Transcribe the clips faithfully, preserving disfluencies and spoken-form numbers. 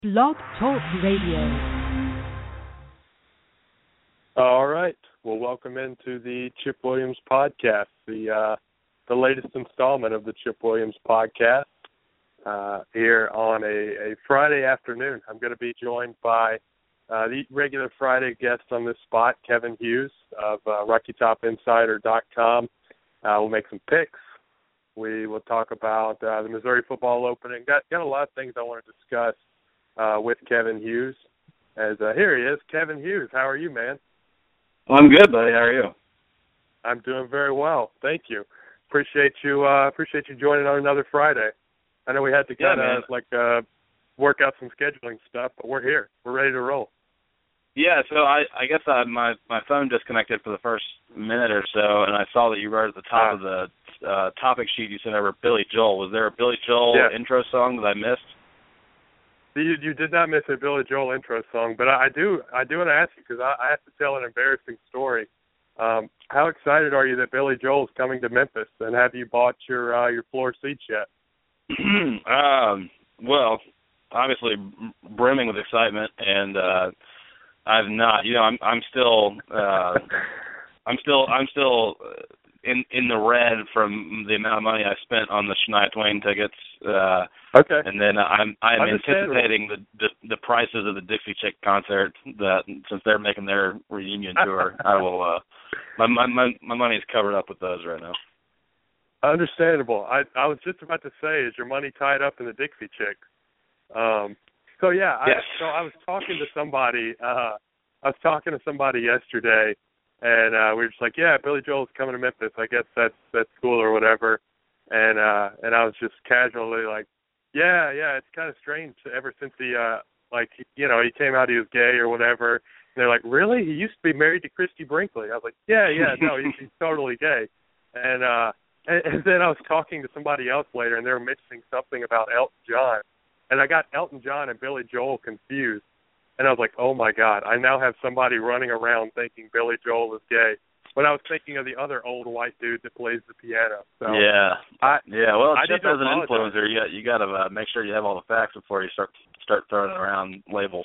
Blog Talk Radio. All right. Well, welcome into the Chip Williams podcast, the uh, the latest installment of the Chip Williams podcast. Uh, here on a, a Friday afternoon, I'm going to be joined by uh, the regular Friday guest on this spot, Kevin Hughes of uh, Rocky Top Insider dot com. Uh, we'll make some picks. We will talk about uh, the Missouri football opening. Got got a lot of things I want to discuss uh, with Kevin Hughes. As uh, here he is, Kevin Hughes. How are you, man? I'm good, buddy. How are you? I'm doing very well. Thank you. Appreciate you. Uh, appreciate you joining on another Friday. I know we had to kind of yeah, like uh, work out some scheduling stuff, but we're here. We're ready to roll. Yeah. So I, I guess I, my my phone disconnected for the first minute or so, and I saw that you wrote at the top uh, of the uh, topic sheet you sent over Billy Joel. Was there a Billy Joel yeah. intro song that I missed? You, you did not miss a Billy Joel intro song, but I, I do I do want to ask you because I, I have to tell an embarrassing story. Um, how excited are you that Billy Joel is coming to Memphis, and have you bought your uh, your floor seats yet? um, well, obviously brimming with excitement, and uh, I've not. You know, I'm I'm still uh, I'm still I'm still in in the red from the amount of money I spent on the Shania Twain tickets. Uh, okay. And then I'm I'm anticipating the, the the prices of the Dixie Chick concert. That since they're making their reunion tour, I will. Uh, my my my my money is covered up with those right now. Understandable. I I was just about to say, is your money tied up in the Dixie Chicks? Um. So yeah. I, yes. So I was talking to somebody. Uh, I was talking to somebody yesterday, and uh, we were just like, yeah, Billy Joel's coming to Memphis. I guess that's that's cool or whatever. And uh, and I was just casually like, yeah, yeah, it's kind of strange. Ever since he uh, like you know he came out, he was gay or whatever. And they're like, really? He used to be married to Christy Brinkley. I was like, yeah, yeah, no, he's, he's totally gay. And uh, and, and then I was talking to somebody else later, and they were mentioning something about Elton John, and I got Elton John and Billy Joel confused. And I was like, oh my God, I now have somebody running around thinking Billy Joel is gay. But I was thinking of the other old white dude that plays the piano. So yeah, I, yeah. Well, I just as an apologize. influencer, you got, you got to uh, make sure you have all the facts before you start start throwing around labels.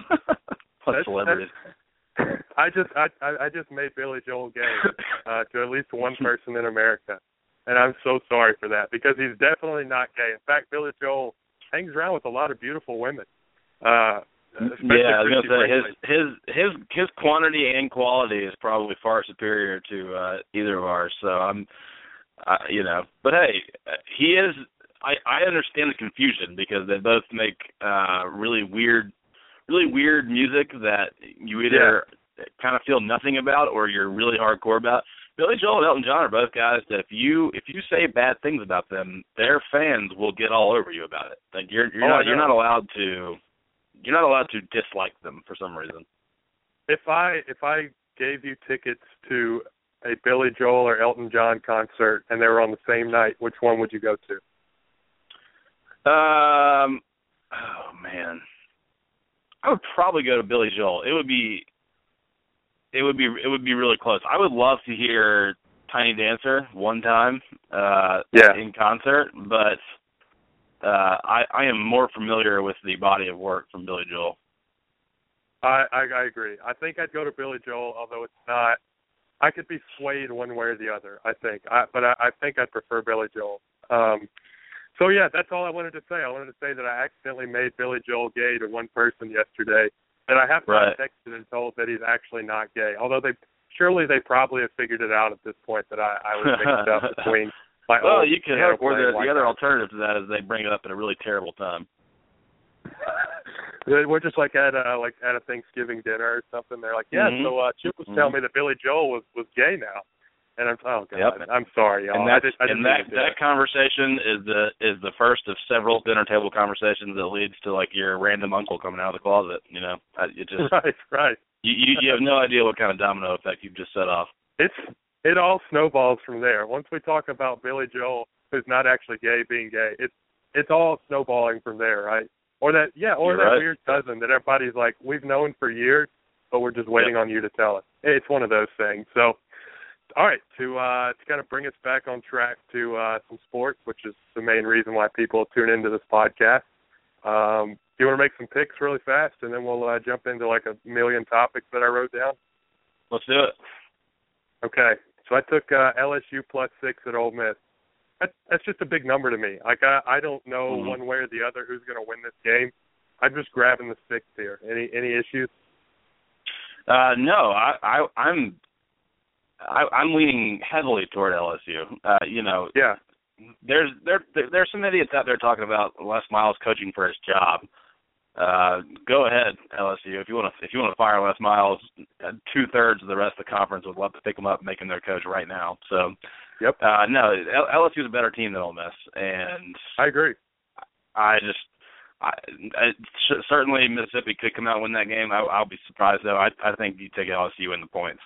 Plus celebrities. That's, I just I I just made Billy Joel gay uh, to at least one person in America, and I'm so sorry for that because he's definitely not gay. In fact, Billy Joel hangs around with a lot of beautiful women. Uh, Yeah, I was gonna say his his his his quantity and quality is probably far superior to uh, either of ours. So I'm, uh, you know, but hey, he is. I I understand the confusion because they both make uh, really weird, really weird music that you either yeah. kind of feel nothing about or you're really hardcore about. Billy Joel and Elton John are both guys that if you if you say bad things about them, their fans will get all over you about it. Like you're you're oh, not you're not allowed to. You're not allowed to dislike them for some reason. If I if I gave you tickets to a Billy Joel or Elton John concert and they were on the same night, which one would you go to? Um, oh man, I would probably go to Billy Joel. It would be, it would be, it would be really close. I would love to hear Tiny Dancer one time, uh, yeah. in concert, but. Uh, I, I am more familiar with the body of work from Billy Joel. I, I, I agree. I think I'd go to Billy Joel, although it's not. I could be swayed one way or the other, I think. I, but I, I think I'd prefer Billy Joel. Um, so, yeah, that's all I wanted to say. I wanted to say that I accidentally made Billy Joel gay to one person yesterday, and I have right. not texted and told that he's actually not gay, although they surely they probably have figured it out at this point that I, I was mixed up between – Well, you can have, or the, the other alternative to that is they bring it up at a really terrible time. We're just like at a like at a Thanksgiving dinner or something. They're like, yeah, mm-hmm. so uh, Chip was mm-hmm. telling me that Billy Joel was, was gay now, and I'm oh god, yep. I'm sorry, y'all. And, that's, I just, I and that that conversation is the is the first of several dinner table conversations that leads to like your random uncle coming out of the closet. You know, it just right, right. You you, you have no idea what kind of domino effect you've just set off. It's It all snowballs from there. Once we talk about Billy Joel, who's not actually gay, being gay, it's it's all snowballing from there, right? Or that, yeah, or You're that right. weird cousin that everybody's like, we've known for years, but we're just waiting yep. on you to tell us. It's one of those things. So, all right, to uh, to kind of bring us back on track to uh, some sports, which is the main reason why people tune into this podcast. Um, you want to make some picks really fast, and then we'll uh, jump into like a million topics that I wrote down? Let's do it. Okay. So I took uh, L S U plus six at Ole Miss. That, that's just a big number to me. Like I, I don't know mm-hmm. one way or the other who's going to win this game. I'm just grabbing the six here. Any any issues? Uh, no, I, I I'm I, I'm leaning heavily toward L S U. Uh, you know, yeah. There's there there's some idiots out there talking about Les Miles coaching for his job. Uh, go ahead, L S U. If you want to if you want to fire Les Miles, two thirds of the rest of the conference would love to pick him up and make him their coach right now. So, yep. Uh, no, L S U is a better team than Ole Miss, and I agree. I just. I, I, certainly Mississippi could come out and win that game. I, I'll be surprised, though. I, I think you take L S U in the points.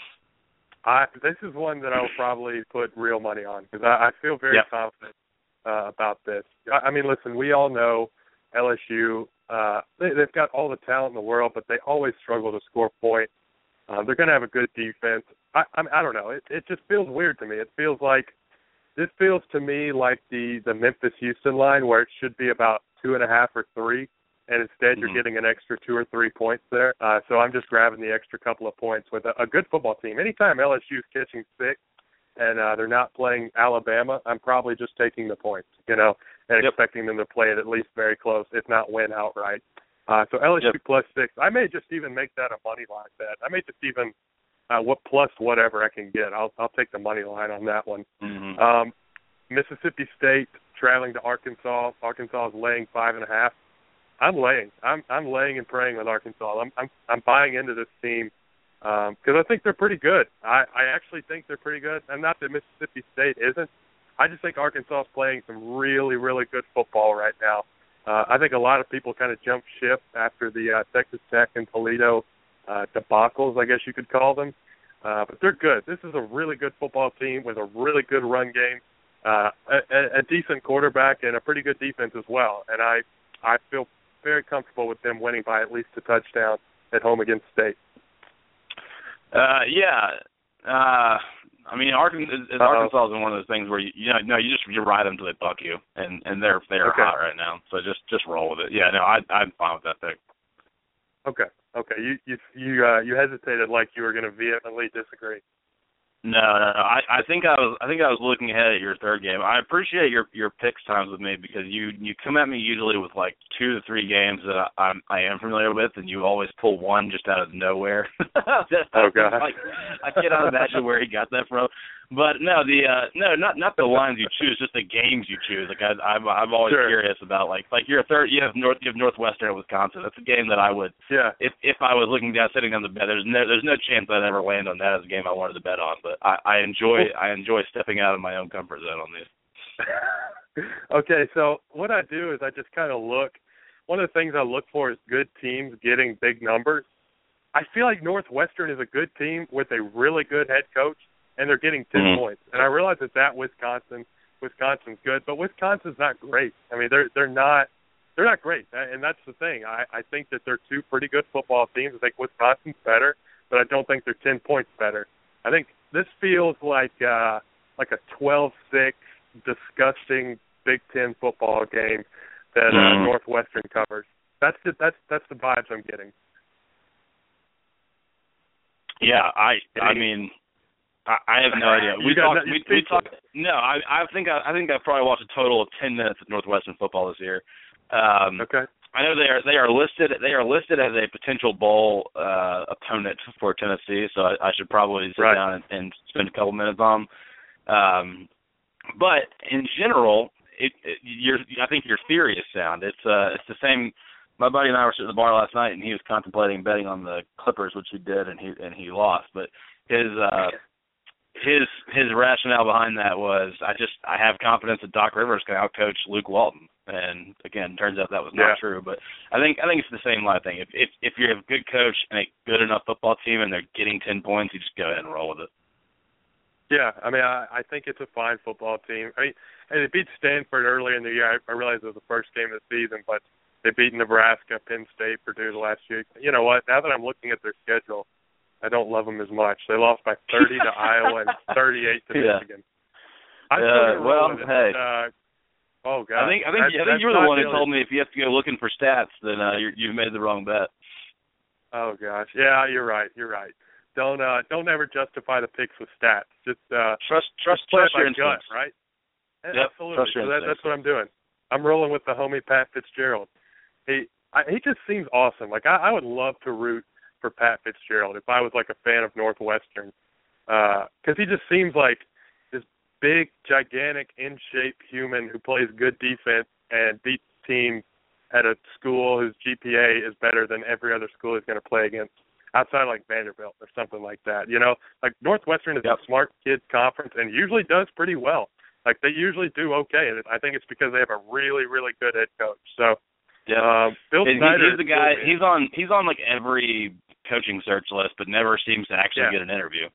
I, this is one that I'll probably put real money on because I, I feel very yep. confident uh, about this. I, I mean, listen, we all know L S U, uh, they, they've got all the talent in the world, but they always struggle to score points. Uh, they're going to have a good defense. I, I, I don't know. It, it just feels weird to me. It feels like this feels to me like the, the Memphis-Houston line where it should be about two and a half or three, and instead you're mm-hmm. getting an extra two or three points there. Uh, so I'm just grabbing the extra couple of points with a, a good football team. Anytime L S U is catching six and uh, they're not playing Alabama, I'm probably just taking the points, you know, and yep. expecting them to play it at least very close, if not win outright. Uh, so L S U yep. plus six. I may just even make that a money line bet. I may just even uh, what plus whatever I can get. I'll I'll take the money line on that one. Mm-hmm. Um, Mississippi State traveling to Arkansas. Arkansas is laying five and a half. I'm laying. I'm I'm laying and praying with Arkansas. I'm I'm I'm buying into this team because um, I think they're pretty good. I, I actually think they're pretty good. And not that Mississippi State isn't. I just think Arkansas is playing some really really good football right now. Uh, I think a lot of people kind of jumped ship after the uh, Texas Tech and Toledo uh, debacles, I guess you could call them. Uh, but they're good. This is a really good football team with a really good run game. Uh, a, a decent quarterback and a pretty good defense as well. And I I feel very comfortable with them winning by at least a touchdown at home against State. Uh, yeah. Uh, I mean, Arkansas, Arkansas is one of those things where, you, you know, no, you just you ride them till they buck you, and, and they're they're okay. hot right now. So just, just roll with it. Yeah, no, I, I'm fine with that pick. Okay. Okay. You you you, uh, you hesitated like you were going to vehemently disagree. No, no, no. I, I think I was I think I was looking ahead at your third game. I appreciate your your picks times with me because you you come at me usually with like two to three games that I, I'm I am familiar with, and you always pull one just out of nowhere. Oh God! Like, I cannot imagine where he got that from. But no, the uh, no, not not the lines you choose, just the games you choose. Like I, I'm I'm always sure. curious about like like you're a third. You have North you have Northwestern at Wisconsin. That's a game that I would yeah. If if I was looking down sitting on the bed, there's no there's no chance I'd ever land on that as a game I wanted to bet on. But I, I enjoy I enjoy stepping out of my own comfort zone on these. Okay, so what I do is I just kind of look. One of the things I look for is good teams getting big numbers. I feel like Northwestern is a good team with a really good head coach, and they're getting ten mm-hmm. points. And I realize that that Wisconsin, Wisconsin's good, but Wisconsin's not great. I mean, they're they're not they're not great, and that's the thing. I, I think that they're two pretty good football teams. I think Wisconsin's better, but I don't think they're ten points better. I think this feels like uh, like a twelve six disgusting Big Ten football game that uh, mm-hmm. Northwestern covers. That's the, that's that's the vibes I'm getting. Yeah, I I mean. I have no idea. We talked. We, we talked. No, I, I think I, I think I've probably watched a total of ten minutes of Northwestern football this year. Um, okay. I know they are they are listed they are listed as a potential bowl uh, opponent for Tennessee, so I, I should probably sit right. down and, and spend a couple minutes on them. Um, but in general, it, it, your I think your theory is sound. It's uh it's the same. My buddy and I were sitting at the bar last night, and he was contemplating betting on the Clippers, which he did, and he and he lost. But his uh, His his rationale behind that was I just I have confidence that Doc Rivers can outcoach Luke Walton, and again, turns out that was not yeah. true. But I think I think it's the same line thing. If if if you have a good coach and a good enough football team and they're getting ten points, you just go ahead and roll with it. Yeah, I mean I, I think it's a fine football team. I mean, and they beat Stanford earlier in the year. I, I realize it was the first game of the season, but they beat Nebraska, Penn State, Purdue the last year. You know what? Now that I'm looking at their schedule, I don't love them as much. They lost by thirty to Iowa and thirty-eight to yeah. Michigan. I uh, well, it. hey. Uh, Oh God. I think I think that's, I think you were the one who really... told me if you have to go looking for stats, then uh, you're, you've made the wrong bet. Oh gosh, yeah, you're right. You're right. Don't uh, don't ever justify the picks with stats. Just uh, trust trust just play trust by your gut, instincts. right? Yep, Absolutely. trust your So that, instincts. that's what I'm doing. I'm rolling with the homie Pat Fitzgerald. He I, he just seems awesome. Like I, I would love to root for Pat Fitzgerald if I was like a fan of Northwestern, because uh, he just seems like this big, gigantic, in shape human who plays good defense and beats teams at a school whose G P A is better than every other school he's going to play against, outside of like Vanderbilt or something like that. You know, like Northwestern is yep. a smart kids conference and usually does pretty well. Like they usually do okay, and I think it's because they have a really, really good head coach. So. Yeah, um, Bill he, Snyder he's the guy. He's on. He's on like every coaching search list, but never seems to actually yeah. get an interview.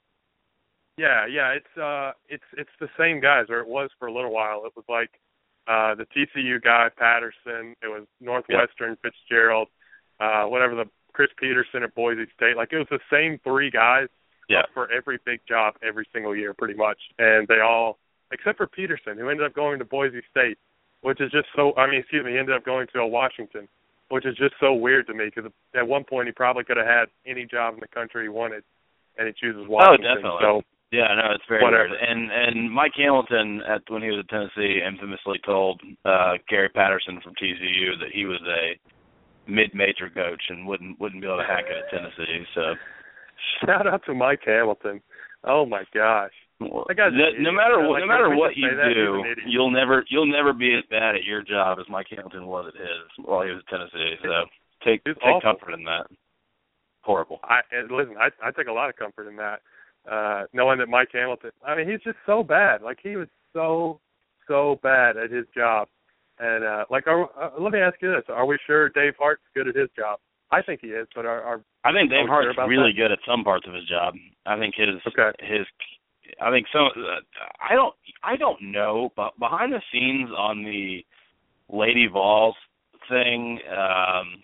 Yeah, yeah. It's uh, it's it's the same guys, or it was for a little while. It was like uh, the T C U guy Patterson. It was Northwestern yep. Fitzgerald, uh, whatever the Chris Peterson at Boise State. Like it was the same three guys yep. up for every big job every single year, pretty much. And they all, except for Peterson, who ended up going to Boise State. Which is just so, I mean, excuse me, he ended up going to a Washington, which is just so weird to me because at one point he probably could have had any job in the country he wanted, and he chooses Washington. Oh, definitely. So, yeah, no, it's very whatever. weird. And and Mike Hamilton, at when he was at Tennessee, infamously told uh, Gary Patterson from T C U that he was a mid-major coach and wouldn't wouldn't be able to hack it at Tennessee. So, shout out to Mike Hamilton. Oh my gosh. Well, no, no matter what, like, no matter what you that, do, you'll never you'll never be as bad at your job as Mike Hamilton was at his while he was at Tennessee. So take take awful. comfort in that. Horrible. I listen. I I take a lot of comfort in that, uh, knowing that Mike Hamilton. I mean, he's just so bad. Like he was so so bad at his job, and uh, like, are, uh, let me ask you this: are we sure Dave Hart's good at his job? I think he is, but are, are I think Dave Hart's sure really that? good at some parts of his job. I think his okay. his. I think some. Uh, I don't. I don't know, but behind the scenes on the Lady Vols thing, um,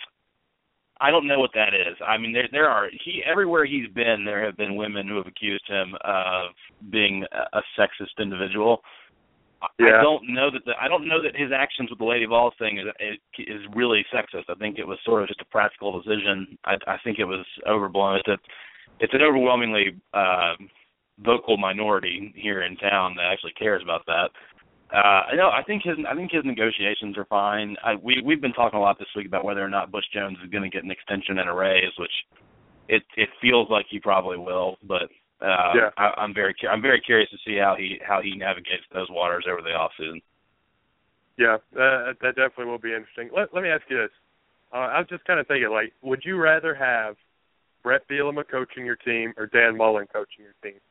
I don't know what that is. I mean, there there are he everywhere he's been, there have been women who have accused him of being a, a sexist individual. Yeah. I don't know that the, I don't know that his actions with the Lady Vols thing is is really sexist. I think it was sort of just a practical decision. I, I think it was overblown. It's a, it's an overwhelmingly uh, vocal minority here in town that actually cares about that. Uh, no, I think his I think his negotiations are fine. I, we we've been talking a lot this week about whether or not Butch Jones is going to get an extension and a raise, which it it feels like he probably will. But uh, yeah. I, I'm very I'm very curious to see how he how he navigates those waters over the off season. Yeah, uh, that definitely will be interesting. Let Let me ask you this. Uh, I was just kind of thinking, like, would you rather have Brett Bielema coaching your team or Dan Mullen coaching your team?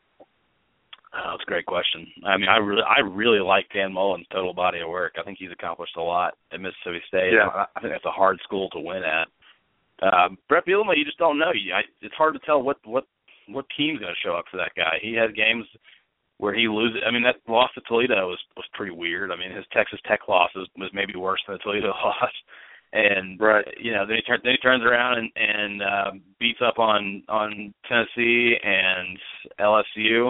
Oh, that's a great question. I mean, I really, I really like Dan Mullen's total body of work. I think he's accomplished a lot at Mississippi State. Yeah. I, I think that's a hard school to win at. Um, Brett Bielema, you just don't know. You, I, it's hard to tell what what what team's going to show up for that guy. He had games where he loses. I mean, that loss to Toledo was was pretty weird. I mean, his Texas Tech loss was, was maybe worse than the Toledo loss. And right. you know, then he turns then he turns around and and uh, beats up on on Tennessee and L S U.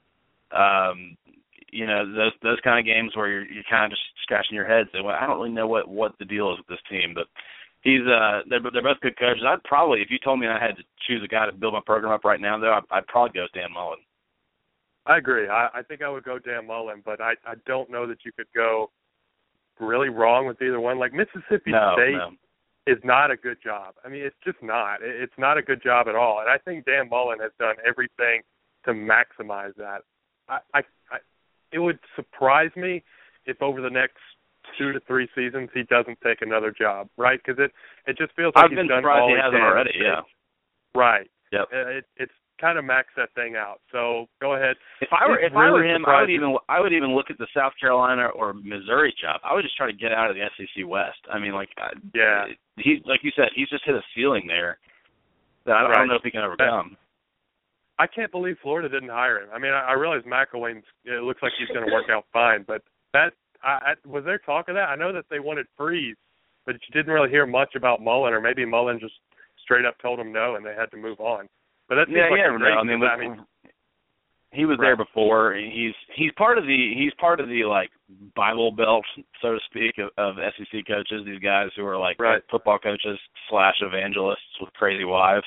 Um, you know, those those kind of games where you're you're kind of just scratching your head, saying, "Well, I don't really know what, what the deal is with this team." But he's uh, they're they're both good coaches. I'd probably, if you told me I had to choose a guy to build my program up right now, though, I'd, I'd probably go with Dan Mullen. I agree. I, I think I would go Dan Mullen, but I I don't know that you could go really wrong with either one. Like Mississippi no, State no. is not a good job. I mean, it's just not. It's not a good job at all. And I think Dan Mullen has done everything to maximize that. I, I, I, it would surprise me if over the next two to three seasons he doesn't take another job, right? Because it, it just feels like I've he's been done surprised all he he hasn't can. already. Yeah. Right. Yep. It, it's kind of maxed that thing out. So go ahead. If I were It's if I were really him, I would surprising. even I would even look at the South Carolina or Missouri job. I would just try to get out of the S E C West. I mean, like yeah, he like you said, he's just hit a ceiling there that I, right. I don't know if he can overcome. I can't believe Florida didn't hire him. I mean, I, I realize McElwain's. It looks like he's going to work out fine, but that I, I, was there talk of that? I know that they wanted Freeze, but you didn't really hear much about Mullen, or maybe Mullen just straight up told him no, and they had to move on. But that seems yeah, like yeah, a great. no, I mean, I mean, he was right. there before. He's he's part of the he's part of the like Bible Belt, so to speak, of, of S E C coaches. These guys who are like right. football coaches slash evangelists with crazy wives.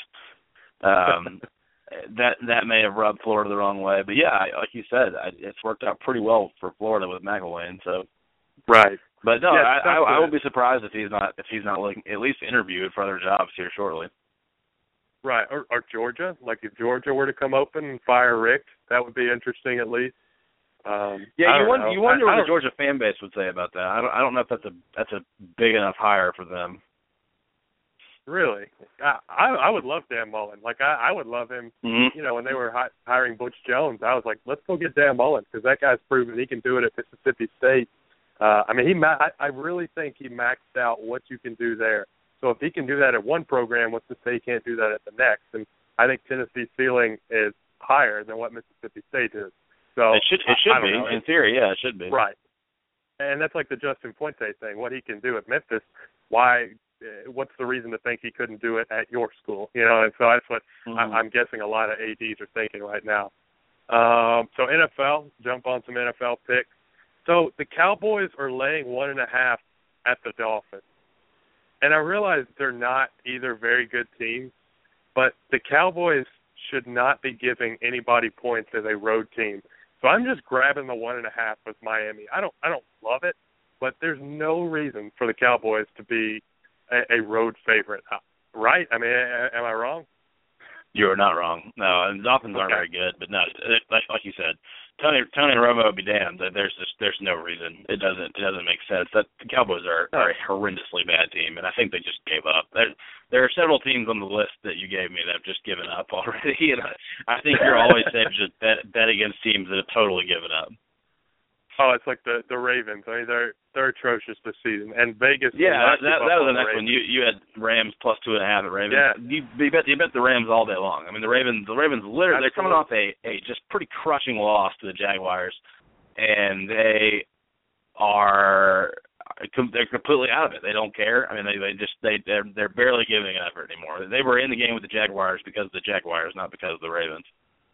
Um, that that may have rubbed Florida the wrong way, but yeah, like you said, I, it's worked out pretty well for Florida with McElwain. So, right. But no, yeah, I, I, I will be surprised if he's not if he's not looking at least interviewed for other jobs here shortly. Right, or, or Georgia. Like if Georgia were to come open and fire Rick, that would be interesting at least. Um, yeah, you wonder, you wonder I, what I the Georgia fan base would say about that. I don't I don't know if that's a that's a big enough hire for them. Really, I I, I would love Dan Mullen. Like I, I would love him. Mm-hmm. You know, when they were hi- hiring Butch Jones, I was like, let's go get Dan Mullen because that guy's proven he can do it at Mississippi State. Uh, I mean, he ma- I, I really think he maxed out what you can do there. So if he can do that at one program, what's to say he can't do that at the next? And I think Tennessee's ceiling is higher than what Mississippi State is. So it should it should I, I be know. in theory, yeah, it should be right. And that's like the Justin Fuente thing. What he can do at Memphis, why? What's the reason to think he couldn't do it at your school? You know, and so that's what mm-hmm. I, I'm guessing a lot of A Ds are thinking right now. Um, so N F L, jump on some N F L picks. So the Cowboys are laying one and a half at the Dolphins. And I realize they're not either very good teams, but the Cowboys should not be giving anybody points as a road team. So I'm just grabbing the one and a half with Miami. I don't I don't love it, but there's no reason for the Cowboys to be a, a road favorite, right? I mean, am I wrong? You are not wrong. No, and the Dolphins aren't okay. very good, but no, like, like you said, Tony Tony Romo would be damned. There's just there's no reason. It doesn't it doesn't make sense. That the Cowboys are, are a horrendously bad team, and I think they just gave up. There there are several teams on the list that you gave me that have just given up already, and I, I think you're always safe to just bet bet against teams that have totally given up. Oh, it's like the the Ravens. I mean, they're they're atrocious this season, and Vegas. Yeah, that that, that was the next the one. You you had Rams plus two and a half at Ravens. Yeah. You, you bet you bet the Rams all day long. I mean, the Ravens the Ravens literally they're coming off a, a just pretty crushing loss to the Jaguars, and they are they're completely out of it. They don't care. I mean, they they just they they're they're barely giving an effort anymore. They were in the game with the Jaguars because of the Jaguars, not because of the Ravens.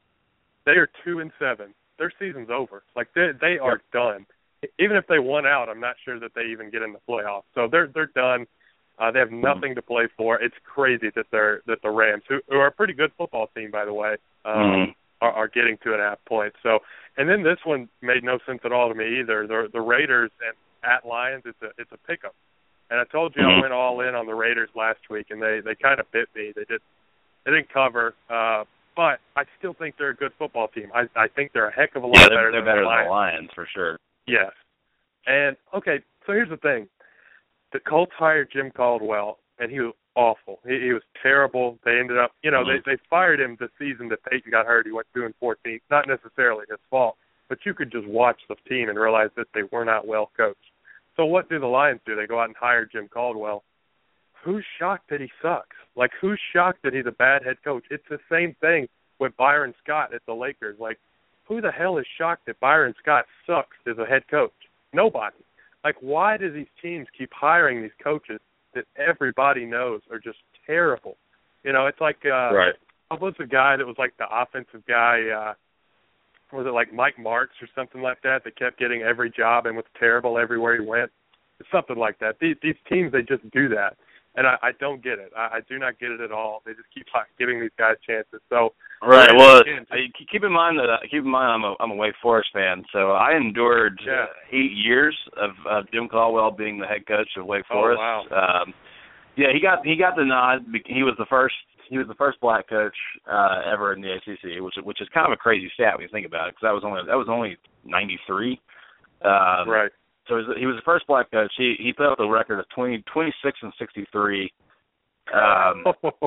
They are two and seven. Their season's over. Like they they are yep. done. Even if they won out, I'm not sure that they even get in the playoffs. So they're they're done. Uh, they have nothing to play for. It's crazy that they're that the Rams, who, who are a pretty good football team by the way, um, mm-hmm. are, are getting two and a half points. So and then this one made no sense at all to me either. The the Raiders and at Lions, it's a it's a pickup. And I told you mm-hmm. I went all in on the Raiders last week, and they they kind of bit me. They did they didn't cover. Uh, But I still think they're a good football team. I I think they're a heck of a lot yeah, they're, better, they're than, better the than the Lions for sure. Yes. And, okay, so here's the thing. The Colts hired Jim Caldwell, and he was awful. He, he was terrible. They ended up, you know, mm-hmm. they, they fired him the season that Peyton got hurt. He went two and fourteen. Not necessarily his fault, but you could just watch the team and realize that they were not well coached. So what do the Lions do? They go out and hire Jim Caldwell. Who's shocked that he sucks? Like, who's shocked that he's a bad head coach? It's the same thing with Byron Scott at the Lakers. Like, who the hell is shocked that Byron Scott sucks as a head coach? Nobody. Like, why do these teams keep hiring these coaches that everybody knows are just terrible? You know, it's like, uh, right. what was the guy that was like the offensive guy, uh, was it like Mike Martz or something like that, that kept getting every job and was terrible everywhere he went? It's something like that. These, these teams, they just do that. And I, I don't get it. I, I do not get it at all. They just keep giving these guys chances. So right. Well, again, just, keep in mind that uh, keep in mind I'm a I'm a Wake Forest fan. So I endured yeah. uh, eight years of uh, Jim Caldwell being the head coach of Wake Forest. Oh, wow. Um, yeah, he got he got the nod. He was the first he was the first black coach uh, ever in the A C C, which which is kind of a crazy stat when you think about it, because that was only that was only ninety-three. Um, right. So he was the first black coach. He he put up a record of twenty, twenty-six and sixty-three. Um,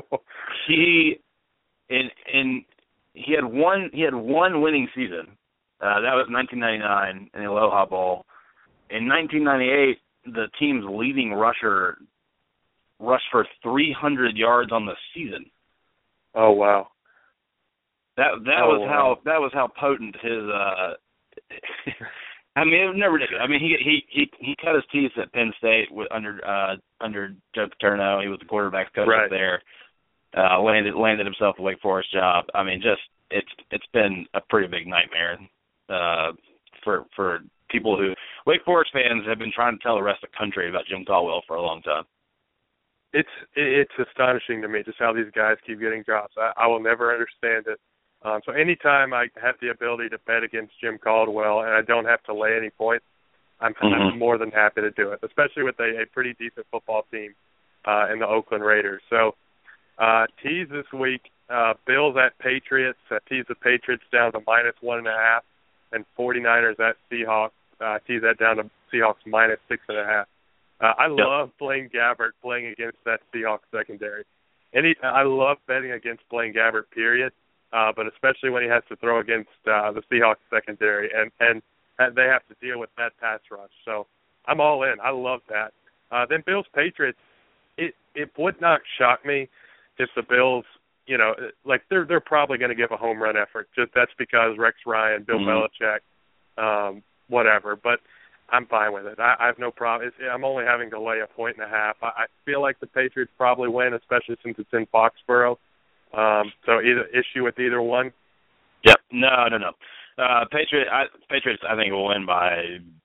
he in in he had one he had one winning season. Uh, that was nineteen ninety-nine in the Aloha Bowl. In nineteen ninety-eight, the team's leading rusher rushed for three hundred yards on the season. Oh wow! That that oh, was wow. how that was how potent his. Uh, I mean, it was never ridiculous. I mean, he he he he cut his teeth at Penn State with, under uh, under Joe Paterno. He was the quarterback coach right. up there. Uh, landed landed himself a Wake Forest job. I mean, just it's it's been a pretty big nightmare uh, for for people who Wake Forest fans have been trying to tell the rest of the country about Jim Caldwell for a long time. It's it's astonishing to me just how these guys keep getting jobs. I, I will never understand it. Um, so anytime I have the ability to bet against Jim Caldwell and I don't have to lay any points, I'm, mm-hmm. I'm more than happy to do it, especially with a, a pretty decent football team uh, in the Oakland Raiders. So uh, tease this week, uh, Bills at Patriots. Uh, tease the Patriots down to minus one and a half, and 49ers at Seahawks. Uh, tease that down to Seahawks minus six and a half. Uh, I yep. love Blaine Gabbert playing against that Seahawks secondary. Any, I love betting against Blaine Gabbert, period, uh, but especially when he has to throw against uh, the Seahawks secondary, and, and they have to deal with that pass rush. So I'm all in. I love that. Uh, then Bills-Patriots, it, it would not shock me if the Bills, you know, like they're they're probably going to give a home run effort. Just that's because Rex Ryan, Bill mm-hmm. Belichick, um, whatever. But I'm fine with it. I, I have no problem. It's, I'm only having to lay a point and a half. I, I feel like the Patriots probably win, especially since it's in Foxborough. Um, so either issue with either one. Yep. No, no, no. Uh, Patriot, I, Patriots, I think will win by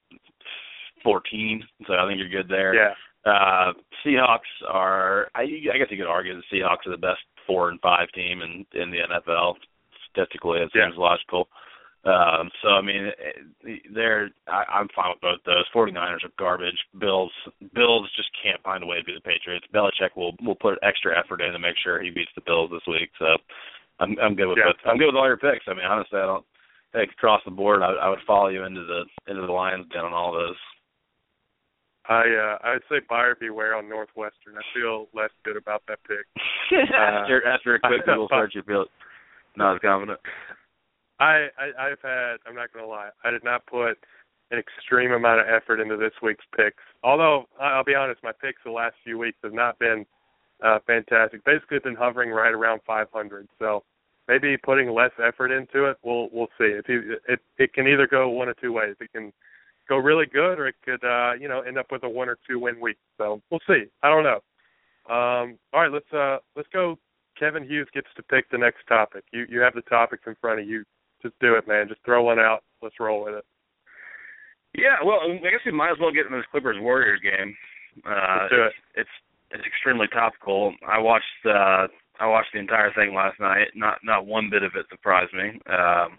fourteen. So I think you're good there. Yeah. Uh, Seahawks are. I, I guess you could argue the Seahawks are the best four and five team in in the N F L. Statistically, it seems yeah. logical. Um, so, I mean, they're, I, I'm fine with both those. 49ers are garbage. Bills Bills just can't find a way to beat the Patriots. Belichick will will put extra effort in to make sure he beats the Bills this week. So, I'm I'm good with yeah. both. I'm good with all your picks. I mean, honestly, I don't think across the board I, I would follow you into the into the Lions den on all those. I uh, I would say buyer beware on Northwestern. I feel less good about that pick. after uh, after a quick Google search, you feel not as confident. I, I, I've had, I'm not going to lie, I did not put an extreme amount of effort into this week's picks. Although, I'll be honest, my picks the last few weeks have not been uh, fantastic. Basically, it's been hovering right around five hundred. So maybe putting less effort into it, we'll we'll see. It, it, it can either go one of two ways. It can go really good, or it could, uh, you know, end up with a one or two win week. So we'll see. I don't know. Um, all right, let's uh, let's go. Kevin Hughes gets to pick the next topic. You you have the topics in front of you. Just do it, man. Just throw one out. Let's roll with it. Yeah, well, I guess we might as well get into this Clippers-Warriors game. Uh, Let's do it. It's it's extremely topical. I watched uh, I watched the entire thing last night. Not not one bit of it surprised me. Um,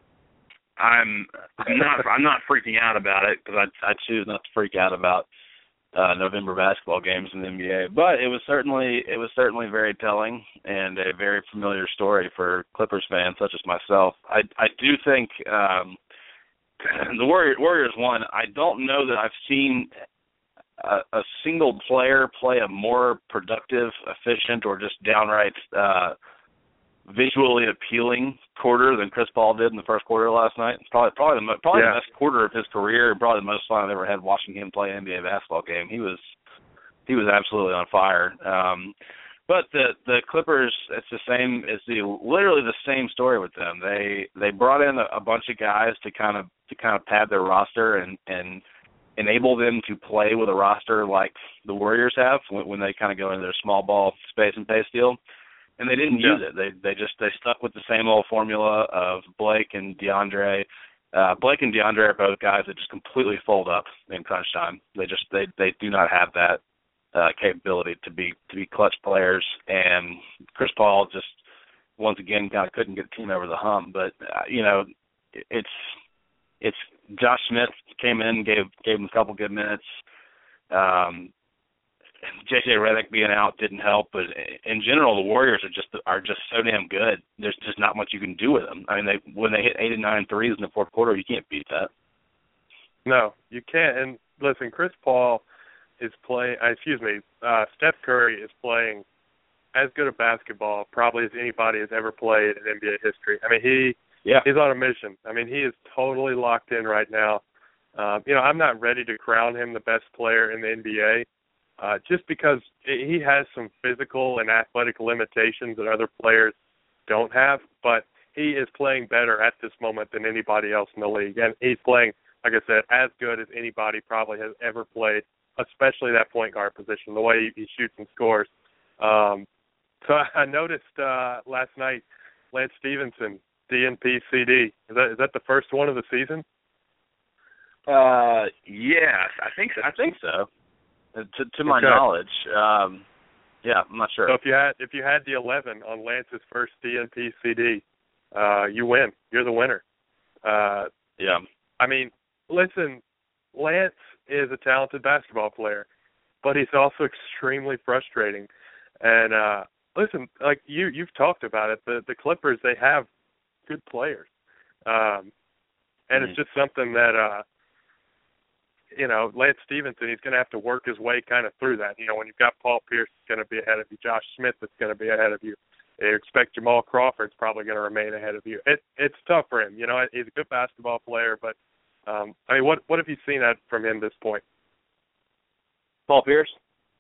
I'm I'm not I'm not freaking out about it because I I choose not to freak out about uh, November basketball games in the N B A. But it was certainly it was certainly very telling and a very familiar story for Clippers fans such as myself. I I do think um, the Warriors, Warriors won. I don't know that I've seen a, a single player play a more productive, efficient, or just downright uh, visually appealing quarter than Chris Paul did in the first quarter last night. It's probably probably the probably yeah. the best quarter of his career, and probably the most fun I've ever had watching him play an N B A basketball game. He was he was absolutely on fire. Um, but the the Clippers, it's the same. It's the literally the same story with them. They they brought in a, a bunch of guys to kind of to kind of pad their roster and and enable them to play with a roster like the Warriors have when, when they kind of go into their small ball space and pace deal. And they didn't yeah. use it. They they just they stuck with the same old formula of Blake and DeAndre. Uh, Blake and DeAndre are both guys that just completely fold up in crunch time. They just they, they do not have that uh, capability to be to be clutch players. And Chris Paul just once again kind of couldn't get the team over the hump. But uh, you know, it's it's Josh Smith came in, gave gave him a couple good minutes. Um, J J Redick being out didn't help, but in general, the Warriors are just are just so damn good. There's just not much you can do with them. I mean, they when they hit eight and nine threes in the fourth quarter, you can't beat that. No, you can't. And listen, Chris Paul is playing. Uh, excuse me, uh, Steph Curry is playing as good a basketball probably as anybody has ever played in N B A history. I mean, he yeah. he's on a mission. I mean, he is totally locked in right now. Um, you know, I'm not ready to crown him the best player in the N B A. Uh, just because he has some physical and athletic limitations that other players don't have, but he is playing better at this moment than anybody else in the league. And he's playing, like I said, as good as anybody probably has ever played, especially that point guard position, the way he, he shoots and scores. Um, so I noticed uh, last night, Lance Stevenson, D N P C D. Is that, is that the first one of the season? Uh, yeah, I think I think so. To to my okay. knowledge, um, yeah, I'm not sure. So if you had if you had the eleven on Lance's first D N P C D, uh, you win. You're the winner. Uh, yeah. I mean, listen, Lance is a talented basketball player, but he's also extremely frustrating. And uh, listen, like you you've talked about it, the the Clippers, they have good players, um, and mm-hmm. it's just something that. Uh, You know, Lance Stevenson, he's going to have to work his way kind of through that. You know, when you've got Paul Pierce that's going to be ahead of you, Josh Smith that's going to be ahead of you, you expect Jamal Crawford's probably going to remain ahead of you. It, it's tough for him. You know, he's a good basketball player, but, um, I mean, what what have you seen at, from him this point? Paul Pierce?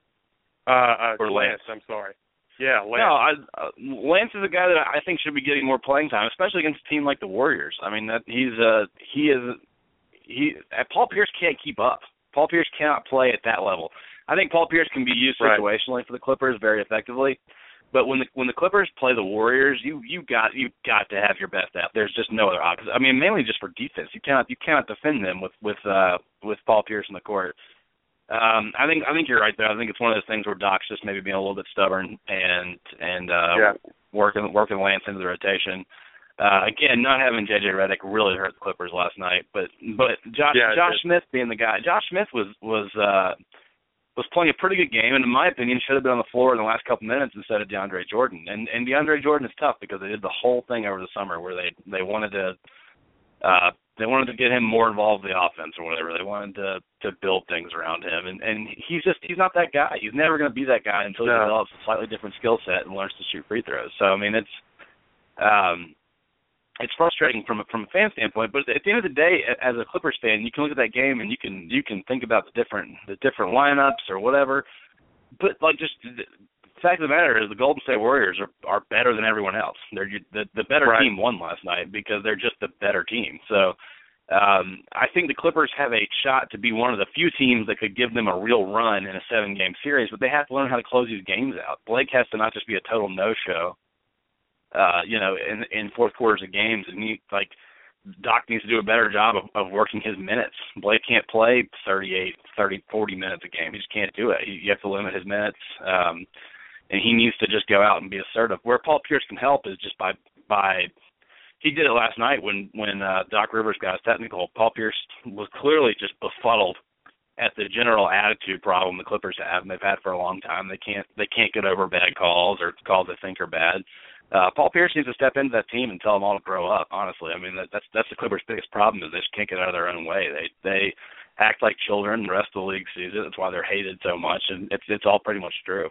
Uh, uh, or Lance. Lance, I'm sorry. Yeah, Lance. No, I, uh, Lance is a guy that I think should be getting more playing time, especially against a team like the Warriors. I mean, that he's uh, he is – He Paul Pierce can't keep up. Paul Pierce cannot play at that level. I think Paul Pierce can be used situationally right. for the Clippers very effectively, but when the when the Clippers play the Warriors, you you got you got to have your best out. There's just no other option. I mean, mainly just for defense. You cannot you cannot defend them with with uh, with Paul Pierce in the court. Um, I think I think you're right there. I think it's one of those things where Doc's just maybe being a little bit stubborn and and uh, yeah. working working Lance into the rotation. Uh, again, not having J J Redick really hurt the Clippers last night, but but Josh yeah, Josh Smith being the guy. Josh Smith was was uh, was playing a pretty good game, and in my opinion, should have been on the floor in the last couple minutes instead of DeAndre Jordan. And and DeAndre Jordan is tough because they did the whole thing over the summer where they they wanted to uh, they wanted to get him more involved in the offense or whatever. They wanted to to build things around him, and and he's just he's not that guy. He's never going to be that guy until he no. develops a slightly different skill set and learns to shoot free throws. So I mean, it's um. It's frustrating from a, from a fan standpoint, but at the end of the day, as a Clippers fan, you can look at that game and you can you can think about the different the different lineups or whatever. But like, just the fact of the matter is, the Golden State Warriors are, are better than everyone else. They're the the better right. team won last night because they're just the better team. So um, I think the Clippers have a shot to be one of the few teams that could give them a real run in a seven game series, but they have to learn how to close these games out. Blake has to not just be a total no show. Uh, you know, in in fourth quarters of games, and he, like Doc needs to do a better job of, of working his minutes. Blake can't play thirty-eight, thirty, forty minutes a game. He just can't do it. He, you have to limit his minutes, um, and he needs to just go out and be assertive. Where Paul Pierce can help is just by by he did it last night when when uh, Doc Rivers got his technical. Paul Pierce was clearly just befuddled at the general attitude problem the Clippers have, and they've had for a long time. They can't they can't get over bad calls or calls they think are bad. Uh, Paul Pierce needs to step into that team and tell them all to grow up. Honestly, I mean that, that's that's the Clippers' biggest problem is they just can't get out of their own way. They they act like children. The rest of the league sees it. That's why they're hated so much, and it's it's all pretty much true.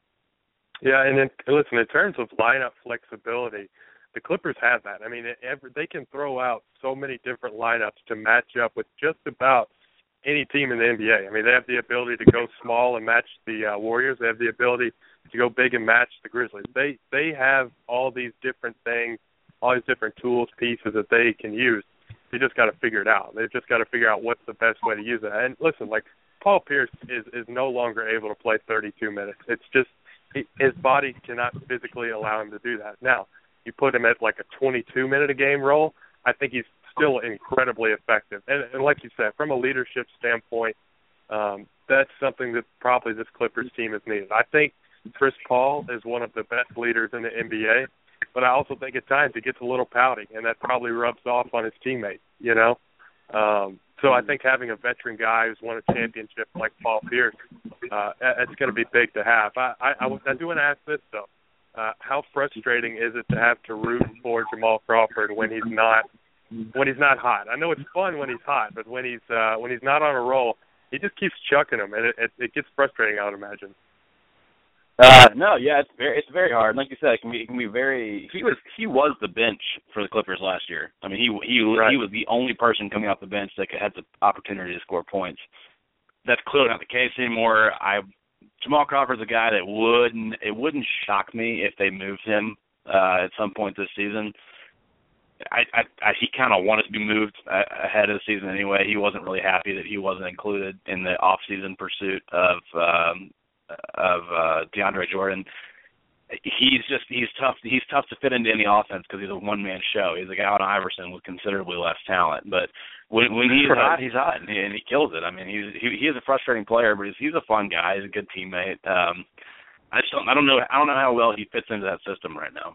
Yeah, and in, listen, in terms of lineup flexibility, the Clippers have that. I mean, it, every, they can throw out so many different lineups to match up with just about any team in the N B A. I mean, they have the ability to go small and match the uh, Warriors. They have the ability to go big and match the Grizzlies. They they have all these different things, all these different tools, pieces that they can use. They just got to figure it out. They've just got to figure out what's the best way to use it. And listen, like Paul Pierce is is no longer able to play thirty-two minutes. It's just he, his body cannot physically allow him to do that. Now, you put him at like a twenty-two minute a game role, I think he's still incredibly effective. And, and like you said, from a leadership standpoint, um, that's something that probably this Clippers team has needed. I think Chris Paul is one of the best leaders in the N B A, but I also think at times he gets a little pouty, and that probably rubs off on his teammates, you know? Um, so I think having a veteran guy who's won a championship like Paul Pierce, uh, it's going to be big to have. I, I, I, I do want to ask this, though. Uh, how frustrating is it to have to root for Jamal Crawford when he's not when he's not hot? I know it's fun when he's hot, but when he's uh, when he's not on a roll, he just keeps chucking them, and it, it, it gets frustrating, I would imagine. Uh, no, yeah, it's very it's very hard. Like you said, it can be it can be very. He was he was the bench for the Clippers last year. I mean, he he right. he was the only person coming off the bench that had the opportunity to score points. That's clearly not the case anymore. I Jamal Crawford's a guy that wouldn't it wouldn't shock me if they moved him uh, at some point this season. I, I, I he kind of wanted to be moved uh, ahead of the season anyway. He wasn't really happy that he wasn't included in the off-season pursuit of um, of uh, DeAndre Jordan. he's just he's tough he's tough to fit into any offense because he's a one man show. He's like Allen Iverson with considerably less talent, but when when he's right. hot, he's hot and he, and he kills it. I mean, he's he, he is a frustrating player, but he's, he's a fun guy. He's a good teammate. Um, I just don't I don't know I don't know how well he fits into that system right now.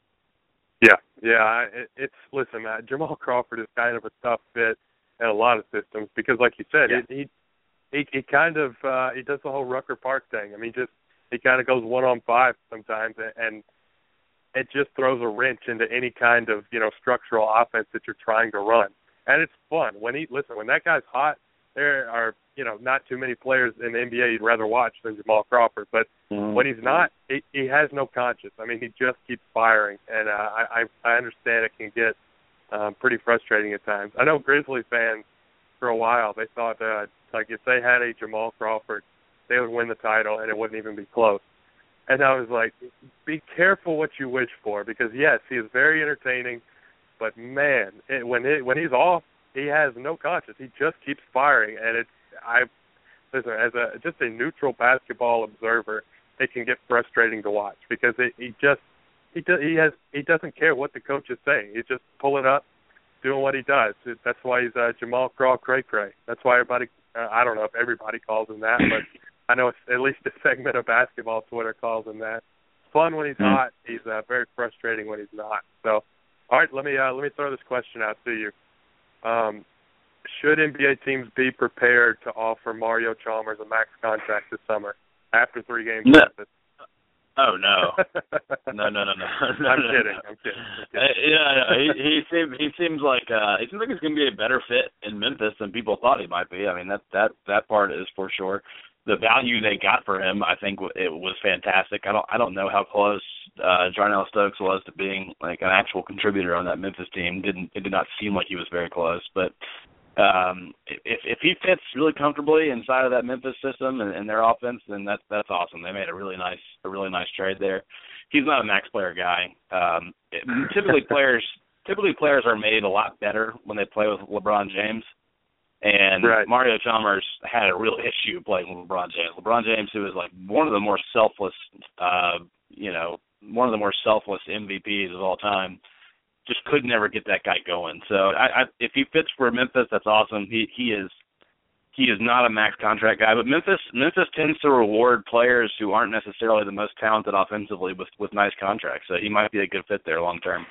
Yeah, yeah. It, it's listen, uh, Jamal Crawford is kind of a tough fit in a lot of systems because, like you said, yeah. it, he he he kind of uh, he does the whole Rucker Park thing. I mean, just he kind of goes one on five sometimes, and it just throws a wrench into any kind of you know structural offense that you're trying to run. And it's fun when he listen when that guy's hot. There are you know not too many players in the N B A you'd rather watch than Jamal Crawford, but mm-hmm. when he's not, he, he has no conscience. I mean, he just keeps firing, and uh, I I understand it can get um, pretty frustrating at times. I know Grizzlies fans for a while they thought uh, like if they had a Jamal Crawford, they would win the title and it wouldn't even be close. And I was like, be careful what you wish for because yes, he is very entertaining, but man, it, when it, when he's off, he has no conscience. He just keeps firing, and it's I listen as a just a neutral basketball observer, it can get frustrating to watch because it, he just he do, he has he doesn't care what the coach is saying. He's just pulling up, doing what he does. That's why he's uh, Jamal Craw Cray Cray. That's why everybody uh, I don't know if everybody calls him that, but I know it's at least a segment of basketball Twitter calls him that. Fun when he's mm. hot. He's uh, very frustrating when he's not. So, all right, let me uh, let me throw this question out to you. Um, should N B A teams be prepared to offer Mario Chalmers a max contract this summer after three games? No. Oh no, no, no, no, no. no I'm, no, kidding. No. I'm kidding. I'm kidding. Uh, yeah, no, he he seems he seems like uh, he seems like he's going to be a better fit in Memphis than people thought he might be. I mean that that that part is for sure. The value they got for him, I think, it was fantastic. I don't I don't know how close uh, Jarnell Stokes was to being like an actual contributor on that Memphis team. Didn't it did not seem like he was very close, but. Um, if if he fits really comfortably inside of that Memphis system and, and their offense, then that's that's awesome. They made a really nice a really nice trade there. He's not a max player guy. Um, it, typically players typically players are made a lot better when they play with LeBron James. And right. Mario Chalmers had a real issue playing with LeBron James. LeBron James, who is like one of the more selfless, uh, you know, one of the more selfless M V Ps of all time. Just could never get that guy going. So I, I, if he fits for Memphis, that's awesome. He he is he is not a max contract guy, but Memphis Memphis tends to reward players who aren't necessarily the most talented offensively with, with nice contracts. So he might be a good fit there long term.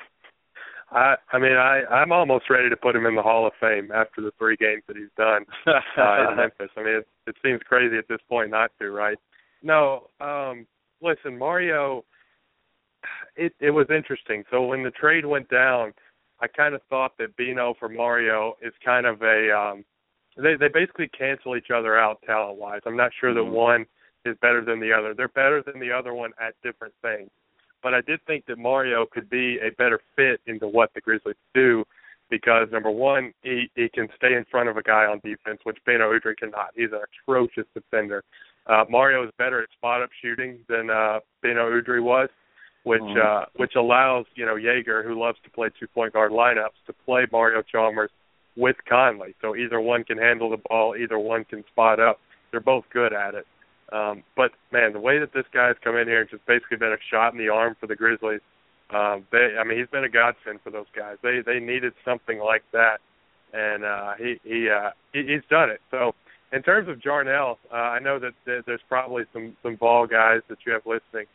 I I mean I I'm almost ready to put him in the Hall of Fame after the three games that he's done uh, in Memphis. I mean it, it seems crazy at this point not to, right? No, um, listen, Mario. It it was interesting. So when the trade went down, I kind of thought that Bino for Mario is kind of a um, they they basically cancel each other out talent wise. I'm not sure mm-hmm. that one is better than the other. They're better than the other one at different things. But I did think that Mario could be a better fit into what the Grizzlies do because number one, he he can stay in front of a guy on defense, which Beno Udrih cannot. He's an atrocious defender. Uh, Mario is better at spot up shooting than uh, Beno Udrih was. Which uh, which allows, you know, Jaeger, who loves to play two-point guard lineups, to play Mario Chalmers with Conley. So either one can handle the ball, either one can spot up. They're both good at it. Um, but, man, the way that this guy's come in here and just basically been a shot in the arm for the Grizzlies, um, they, I mean, he's been a godsend for those guys. They they needed something like that, and uh, he, he, uh, he he's done it. So in terms of Jarnell, uh, I know that there's probably some, some ball guys that you have listening.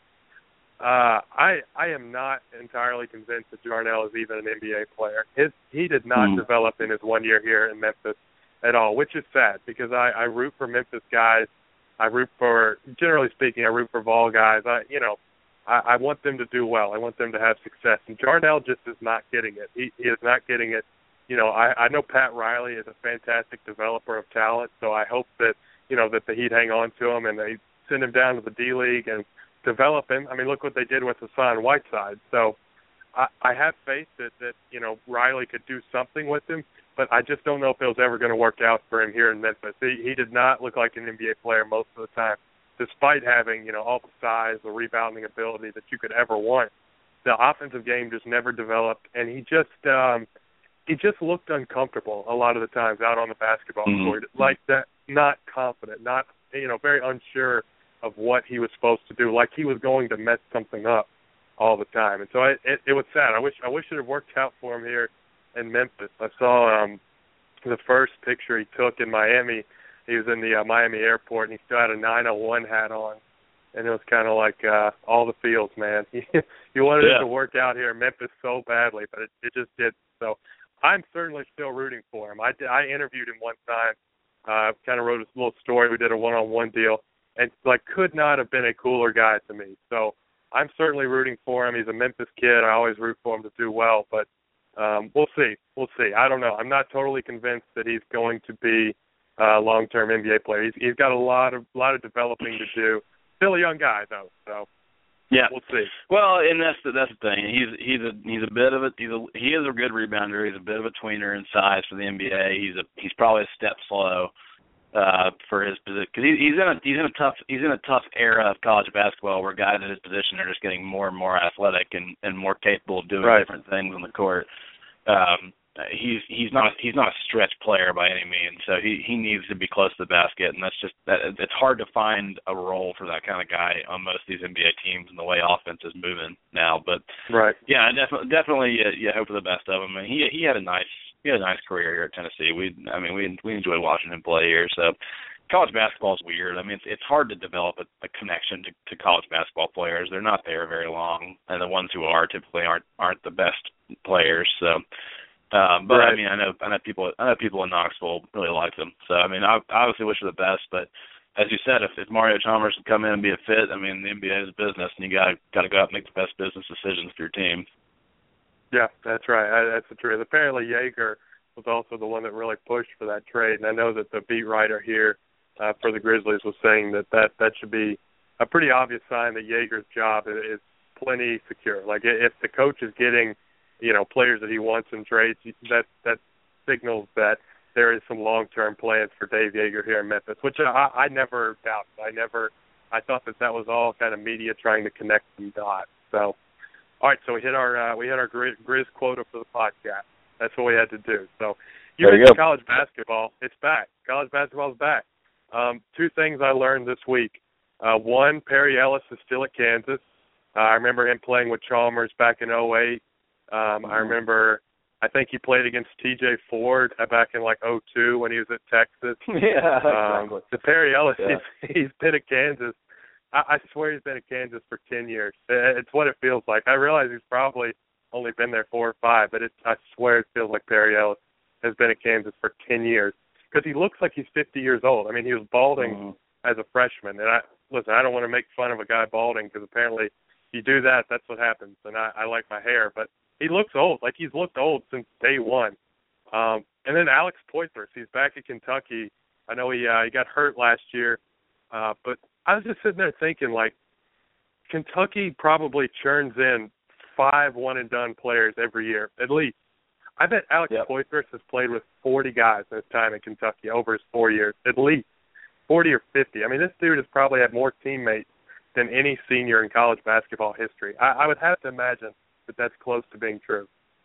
Uh, I I am not entirely convinced that Jarnell is even an N B A player. His he did not mm. develop in his one year here in Memphis at all, which is sad because I, I root for Memphis guys. I root for, generally speaking, I root for Vol guys. I you know, I, I want them to do well. I want them to have success. And Jarnell just is not getting it. He, he is not getting it. You know, I, I know Pat Riley is a fantastic developer of talent, so I hope that, you know, that the Heat hang on to him and they send him down to the D-League and develop him. I mean, look what they did with Hassan Whiteside. So I, I have faith that, that, you know, Riley could do something with him, but I just don't know if it was ever going to work out for him here in Memphis. He, he did not look like an N B A player most of the time, despite having, you know, all the size, the rebounding ability that you could ever want. The offensive game just never developed, and he just um, he just looked uncomfortable a lot of the times out on the basketball mm-hmm. court, like that, not confident, not, you know, very unsure of what he was supposed to do, like he was going to mess something up all the time. And so I, it, it was sad. I wish I wish it had worked out for him here in Memphis. I saw um, the first picture he took in Miami. He was in the uh, Miami airport, and he still had a nine oh one hat on. And it was kind of like uh, all the feels, man. You wanted yeah. it to work out here in Memphis so badly, but it, it just didn't. So I'm certainly still rooting for him. I, did, I interviewed him one time. Uh, kind of wrote a little story. We did a one-on-one deal, and like could not have been a cooler guy to me. So I'm certainly rooting for him. He's a Memphis kid. I always root for him to do well, but um, we'll see. We'll see. I don't know. I'm not totally convinced that he's going to be a long-term N B A player. He's, he's got a lot of lot of developing to do. Still a young guy though, so yeah, we'll see. Well, and that's the, that's the thing. He's he's a he's a bit of a he's a, he is a good rebounder. He's a bit of a tweener in size for the N B A. He's a he's probably a step slow uh, for his position because he, he's in a he's in a tough he's in a tough era of college basketball where guys in his position are just getting more and more athletic and, and more capable of doing right. different things on the court. Um, he's he's not he's not a stretch player by any means, so he, he needs to be close to the basket, and that's just that it's hard to find a role for that kind of guy on most of these N B A teams and the way offense is moving now. But right, yeah, definitely definitely uh, yeah, hope for the best of him. And he he had a nice he had a nice career here at Tennessee. We I mean we we enjoyed watching him play here. So college basketball is weird. I mean it's it's hard to develop a, a connection to, to college basketball players. They're not there very long, and the ones who are typically aren't aren't the best players. So. Um, but right. I mean, I know I know people I know people in Knoxville really like them. So I mean, I, I obviously wish her the best. But as you said, if, if Mario Chalmers can come in and be a fit, I mean, the N B A is a business, and you got got to go out and make the best business decisions for your team. Yeah, that's right. I, that's the truth. Apparently, Yeager was also the one that really pushed for that trade, and I know that the beat writer here uh, for the Grizzlies was saying that, that that should be a pretty obvious sign that Yeager's job is, is plenty secure. Like if the coach is getting you know, players that he wants in trades, that that signals that there is some long-term plans for Dave Yeager here in Memphis, which I, I never doubted. I never, I thought that that was all kind of media trying to connect some dots. So, all right, so we hit our uh, we hit our Grizz, Grizz quota for the podcast. That's what we had to do. So, you there you mentioned go. college basketball. It's back. College basketball is back. Um, two things I learned this week. Uh, one, Perry Ellis is still at Kansas. Uh, I remember him playing with Chalmers back in oh eight. Um, I remember, I think he played against T J Ford back in like oh two when he was at Texas. Yeah, um, exactly. The Perry Ellis, yeah. he's, he's been at Kansas. I, I swear he's been at Kansas for ten years. It's what it feels like. I realize he's probably only been there four or five, but it, I swear it feels like Perry Ellis has been at Kansas for ten years because he looks like he's fifty years old. I mean, he was balding mm-hmm. as a freshman. And I listen, I don't want to make fun of a guy balding because apparently if you do that, that's what happens. And I, I like my hair, but he looks old, like he's looked old since day one. Um, and then Alex Poythress, he's back at Kentucky. I know he uh, he got hurt last year, uh, but I was just sitting there thinking, like, Kentucky probably churns in five one-and-done players every year, at least. I bet Alex yep. Poythress has played with forty guys in his time in Kentucky over his four years, at least forty or fifty. I mean, this dude has probably had more teammates than any senior in college basketball history. I, I would have to imagine that that's close to being true.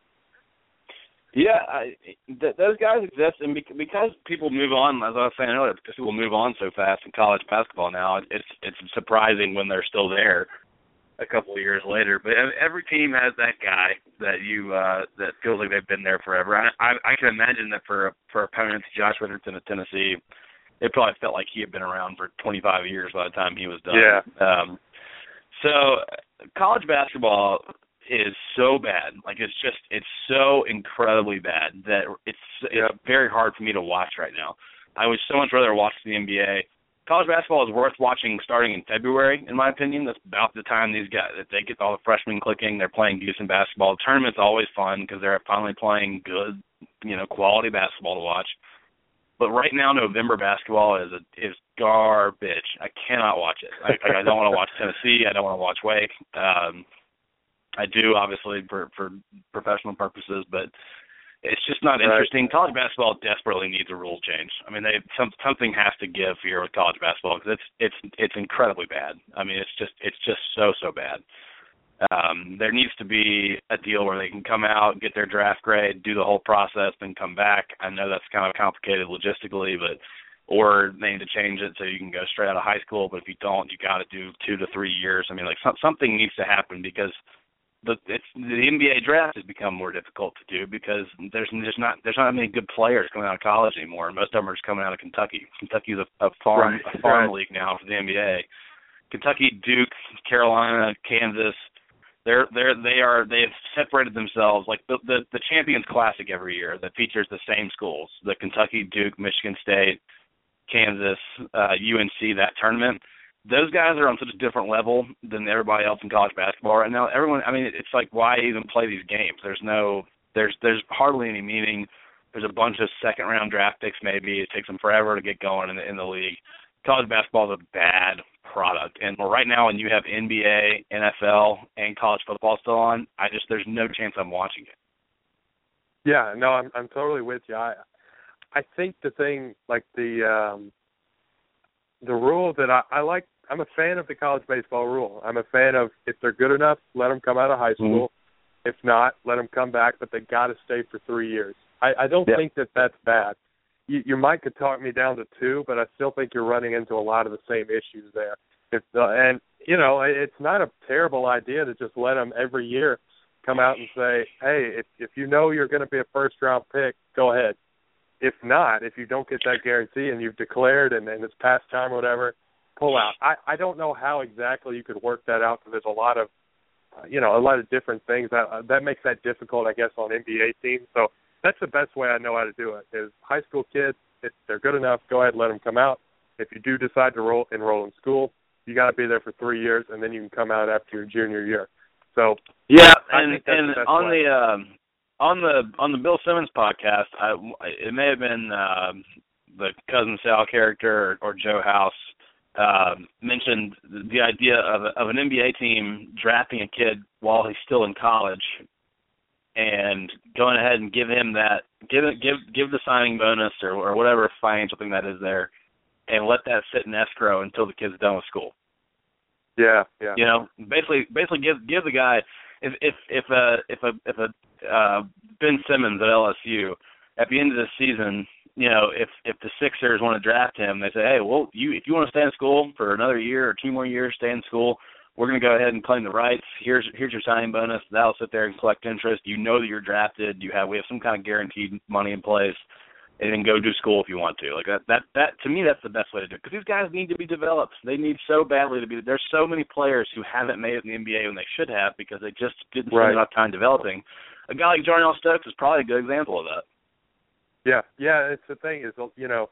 Yeah, I, th- those guys exist, and bec- because people move on, as I was saying earlier, because people move on so fast in college basketball now, it's it's surprising when they're still there a couple of years later. But every team has that guy that you uh, that feels like they've been there forever. I, I, I can imagine that for for opponents, Josh Richardson of Tennessee, it probably felt like he had been around for twenty-five years by the time he was done. Yeah. Um, so college basketball is so bad. Like it's just it's so incredibly bad that it's yep. it's very hard for me to watch right now. I would so much rather watch the N B A. College basketball is worth watching starting in February, in my opinion. That's about the time these guys that they get all the freshmen clicking. They're playing decent basketball. The tournament's always fun because they're finally playing good, you know, quality basketball to watch. But right now, November basketball is a, is garbage. I cannot watch it. I, I don't want to watch Tennessee. I don't want to watch Wake. Um, I do, obviously, for, for professional purposes, but it's just not right. interesting. College basketball desperately needs a rule change. I mean, they some, something has to give here with college basketball because it's it's it's incredibly bad. I mean, it's just it's just so so bad. Um, there needs to be a deal where they can come out, get their draft grade, do the whole process, then come back. I know that's kind of complicated logistically, but or they need to change it so you can go straight out of high school. But if you don't, you got to do two to three years. I mean, like some, something needs to happen because the it's, the N B A draft has become more difficult to do because there's there's not there's not many good players coming out of college anymore. Most of them are just coming out of Kentucky. Kentucky's a, a farm right. a farm right. league now for the N B A. Kentucky, Duke, Carolina, Kansas. They're they're they are they've separated themselves like the, the the Champions Classic every year that features the same schools: the Kentucky, Duke, Michigan State, Kansas, uh, U N C. That tournament, those guys are on such a different level than everybody else in college basketball right now. Everyone, I mean, it's like why even play these games? There's no there's there's hardly any meaning. There's a bunch of second round draft picks. Maybe it takes them forever to get going in the, in the league. College basketball is a bad product, and right now when you have N B A, N F L, and college football still on, I just there's no chance I'm watching it. Yeah, no, I'm I'm totally with you. I I think the thing like the um, the rule that I, I like. I'm a fan of the college baseball rule. I'm a fan of if they're good enough, let them come out of high school. Mm-hmm. If not, let them come back, but they got to stay for three years. I, I don't yeah. think that that's bad. You, you might could talk me down to two, but I still think you're running into a lot of the same issues there. If the, and, you know, it's not a terrible idea to just let them every year come out and say, hey, if, if you know you're going to be a first-round pick, go ahead. If not, if you don't get that guarantee and you've declared and, and it's past time or whatever, pull out. I, I don't know how exactly you could work that out because there's a lot of, uh, you know, a lot of different things. That uh, that makes that difficult, I guess, on N B A teams. So that's the best way I know how to do it is high school kids, if they're good enough, go ahead and let them come out. If you do decide to roll, enroll in school, you got to be there for three years, and then you can come out after your junior year. So yeah, I and, and the on way. the um, on the on the Bill Simmons podcast, I, it may have been uh, the Cousin Sal character or, or Joe House uh, mentioned the idea of of an N B A team drafting a kid while he's still in college and going ahead and give him that give it give give the signing bonus or, or whatever financial thing that is there, and let that sit in escrow until the kid's done with school. Yeah, yeah. You know, basically, basically give give the guy if if if a if a if a uh, Ben Simmons at L S U at the end of the season, you know, if if the Sixers want to draft him, they say, hey, well, you if you want to stay in school for another year or two more years, stay in school. We're going to go ahead and claim the rights. Here's here's your signing bonus. That'll sit there and collect interest. You know that you're drafted. You have we have some kind of guaranteed money in place. And then go do school if you want to. Like that, that, that to me, that's the best way to do it. Because these guys need to be developed. They need so badly to be. There's so many players who haven't made it in the N B A when they should have because they just didn't spend right. enough time developing. A guy like Jarnell Stokes is probably a good example of that. Yeah, yeah. It's the thing is, you know,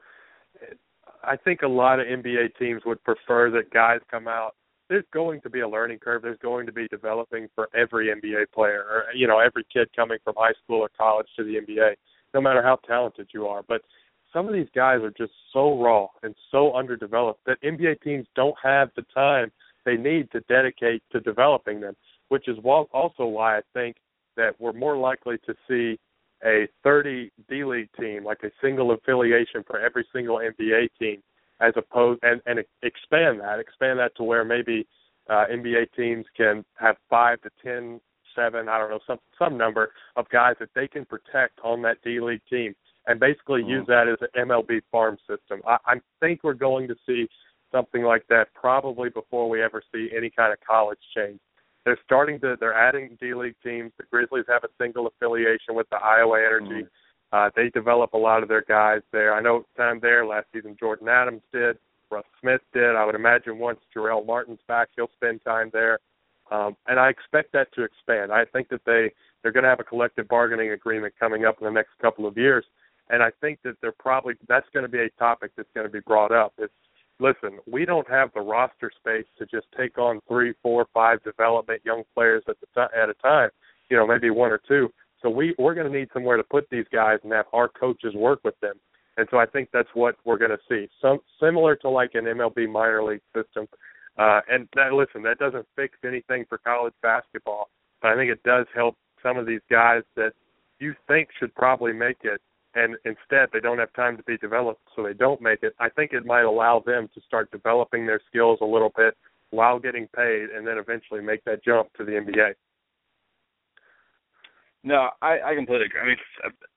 I think a lot of N B A teams would prefer that guys come out. There's going to be a learning curve. There's going to be developing for every N B A player, or you know, every kid coming from high school or college to the N B A. No matter how talented you are. But some of these guys are just so raw and so underdeveloped that N B A teams don't have the time they need to dedicate to developing them, which is also why I think that we're more likely to see a thirty D-League team, like a single affiliation for every single N B A team, as opposed and, and expand that, expand that to where maybe uh, N B A teams can have five to ten seven, I don't know, some some number of guys that they can protect on that D-League team and basically mm-hmm. use that as an M L B farm system. I, I think we're going to see something like that probably before we ever see any kind of college change. They're starting to, they're adding D-League teams. The Grizzlies have a single affiliation with the Iowa Energy. Mm-hmm. Uh, they develop a lot of their guys there. I know time there last season Jordan Adams did, Russ Smith did. I would imagine once Jarrell Martin's back, he'll spend time there. Um, and I expect that to expand. I think that they, they're going to have a collective bargaining agreement coming up in the next couple of years. And I think that they're probably, that's going to be a topic that's going to be brought up. It's, listen, we don't have the roster space to just take on three, four, five development young players at, the t- at a time, you know, maybe one or two. So we, we're going to need somewhere to put these guys and have our coaches work with them. And so I think that's what we're going to see. Some, similar to like an M L B minor league system. Uh, and that, listen, that doesn't fix anything for college basketball, but I think it does help some of these guys that you think should probably make it, and instead they don't have time to be developed, so they don't make it. I think it might allow them to start developing their skills a little bit while getting paid, and then eventually make that jump to the N B A. No, I, I completely agree. I mean,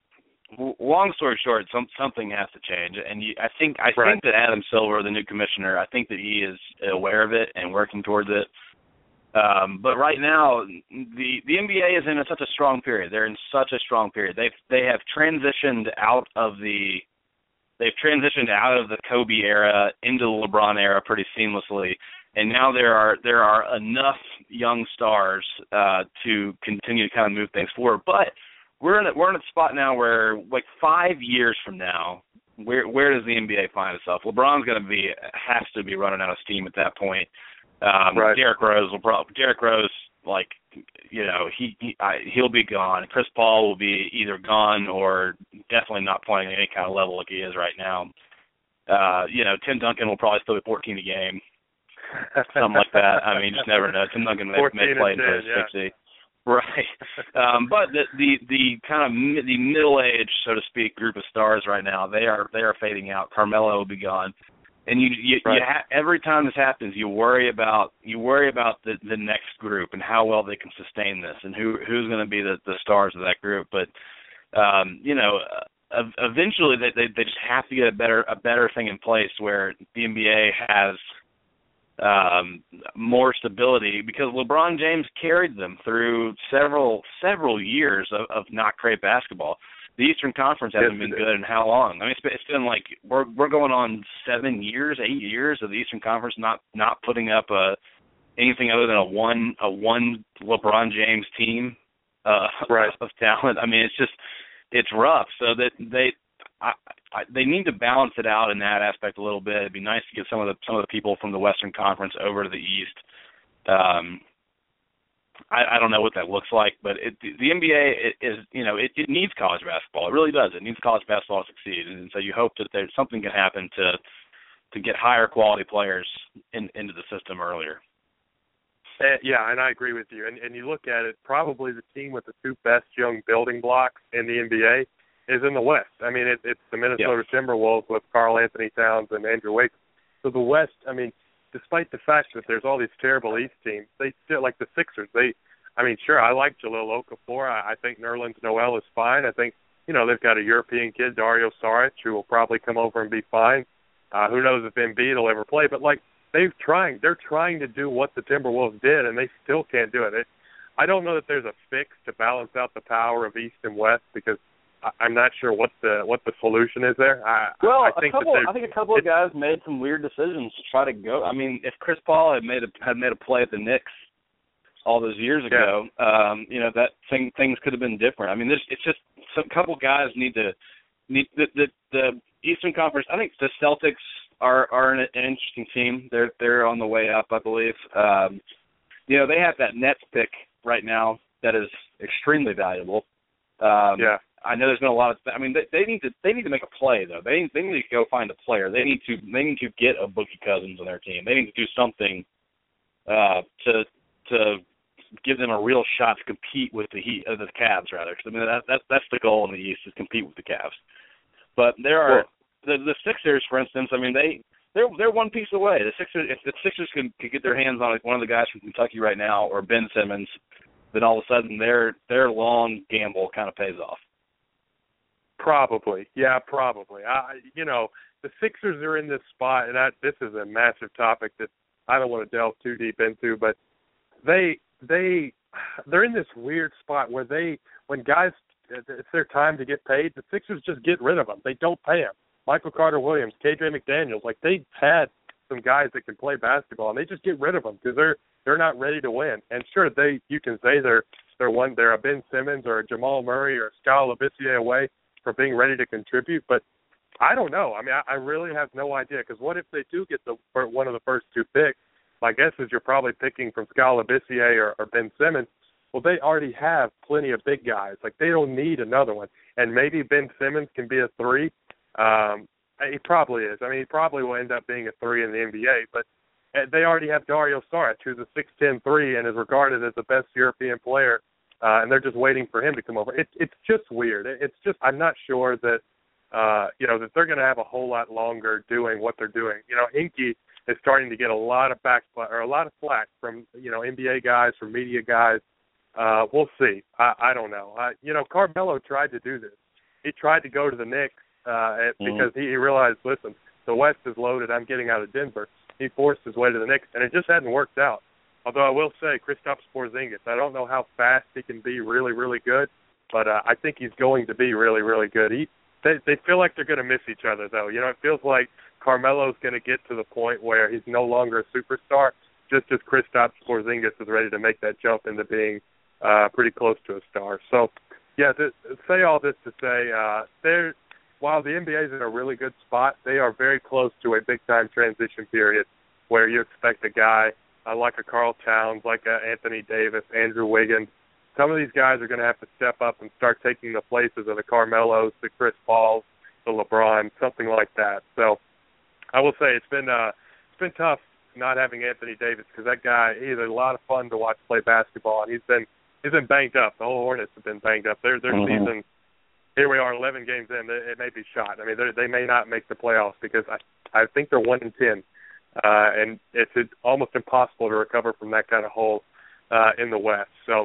long story short, some something has to change, and you, I think I right. think that Adam Silver, the new commissioner, I think that he is aware of it and working towards it. Um, but right now, the the N B A is in a, such a strong period. They're in such a strong period. They they have transitioned out of the they've transitioned out of the Kobe era into the LeBron era pretty seamlessly, and now there are there are enough young stars uh, to continue to kind of move things forward. But we're in a, we're in a spot now where, like, five years from now, where where does the N B A find itself? LeBron's going to be has to be running out of steam at that point. Um, right. Derrick Rose will probably Derrick Rose, like, you know, he, he I, he'll be gone. Chris Paul will be either gone or definitely not playing at any kind of level like he is right now. Uh, you know, Tim Duncan will probably still be fourteen a game, something like that. I mean, you just never know. Tim Duncan may, may play until he's yeah. sixty. Right. Um, but the, the the kind of mi- the middle-aged, so to speak, group of stars right now, they are they are fading out. Carmelo will be gone. And you, you, right. you ha- every time this happens, you worry about you worry about the, the next group and how well they can sustain this, and who who's going to be the, the stars of that group. But um, you know, uh, eventually they, they they just have to get a better a better thing in place where the N B A has um, more stability, because LeBron James carried them through several several years of, of not great basketball. The Eastern Conference hasn't yes, been good in how long? I mean, it's been, it's been like we're we're going on seven years, eight years of the Eastern Conference not not putting up a anything other than a one a one LeBron James team uh, right. of talent. I mean, it's just it's rough. So that they I, I, they need to balance it out in that aspect a little bit. It'd be nice to get some of the some of the people from the Western Conference over to the East. Um, I, I don't know what that looks like, but it, the N B A is, you know, it, it needs college basketball. It really does. It needs college basketball to succeed, and so you hope that there's something can happen to to get higher quality players in, into the system earlier. Uh, yeah, and I agree with you. And, and you look at it, probably the team with the two best young building blocks in the N B A is in the West. I mean, it, it's the Minnesota yeah. Timberwolves with Karl Anthony Towns and Andrew Wiggins. So the West, I mean, despite the fact that there's all these terrible East teams, they still, like the Sixers, they, I mean, sure, I like Jahlil Okafor. I, I think Nerlens Noel is fine. I think, you know, they've got a European kid, Dario Saric, who will probably come over and be fine. Uh, who knows if Embiid will ever play, but, like, they've trying, they're trying to do what the Timberwolves did, and they still can't do it. it. I don't know that there's a fix to balance out the power of East and West, because I, I'm not sure what the what the solution is there. I, well, I think a couple, that I think a couple of guys made some weird decisions to try to go. I mean, if Chris Paul had made a had made a play at the Knicks all those years ago, yeah. um, you know, that thing things could have been different. I mean, there's it's just some couple guys need to need the the, the Eastern Conference. I think the Celtics are are an, an interesting team. They're they're on the way up, I believe. Um, you know, they have that Nets pick right now that is extremely valuable. Um, yeah. I know there's been a lot of. I mean, they, they need to they need to make a play though. They they need to go find a player. They need to they need to get a Boogie Cousins on their team. They need to do something uh, to to give them a real shot to compete with the Heat, uh, the Cavs rather. Because I mean that, that that's the goal in the East, is compete with the Cavs. But there are the the Sixers, for instance. I mean they they're they're one piece away. The Sixers, if the Sixers could, could get their hands on like one of the guys from Kentucky right now, or Ben Simmons, then all of a sudden their their long gamble kind of pays off. Probably, yeah, probably. I, you know, the Sixers are in this spot, and I, this is a massive topic that I don't want to delve too deep into, but they they they're in this weird spot where they, when guys, it's their time to get paid, the Sixers just get rid of them. They don't pay them. Michael Carter-Williams, K J McDaniels, like they've had some guys that can play basketball, and they just get rid of them because they're they're not ready to win. And sure, they you can say they're they're one they're a Ben Simmons or a Jamal Murray or a Skal Labissiere away for being ready to contribute, but I don't know. I mean, I, I really have no idea, because what if they do get the one of the first two picks? My guess is you're probably picking from Skal Labissiere or, or Ben Simmons. Well, they already have plenty of big guys. Like, they don't need another one. And maybe Ben Simmons can be a three. Um, he probably is. I mean, he probably will end up being a three in the N B A, but they already have Dario Saric, who's a six ten three and is regarded as the best European player. Uh, and they're just waiting for him to come over. It, it's just weird. It, it's just, I'm not sure that, uh, you know, that they're going to have a whole lot longer doing what they're doing. You know, Hinkie is starting to get a lot of back or a lot of flack from, you know, N B A guys, from media guys. Uh, we'll see. I, I don't know. I, you know, Carmelo tried to do this. he tried to go to the Knicks uh, because mm-hmm. he, he realized, listen, the West is loaded. I'm getting out of Denver. He forced his way to the Knicks, and it just hadn't worked out. Although I will say, Kristaps Porzingis, I don't know how fast he can be really, really good, but uh, I think he's going to be really, really good. He, they, they feel like they're going to miss each other, though. You know, it feels like Carmelo's going to get to the point where he's no longer a superstar, just as Kristaps Porzingis is ready to make that jump into being uh, pretty close to a star. So, yeah, to say all this to say, uh, they're, while the N B A is in a really good spot, they are very close to a big-time transition period where you expect a guy uh, like a Karl Towns, like a Anthony Davis, Andrew Wiggins. Some of these guys are going to have to step up and start taking the places of the Carmelos, the Chris Pauls, the LeBron, something like that. So I will say it's been uh, it's been tough not having Anthony Davis because that guy, he's a lot of fun to watch play basketball, and he's been he's been banged up. The whole Hornets have been banged up. Their their mm-hmm. season, here we are, eleven games in. It may be shot. I mean, they may not make the playoffs because I I think they're one and ten, uh, and it's, it's almost impossible to recover from that kind of hole uh, in the West. So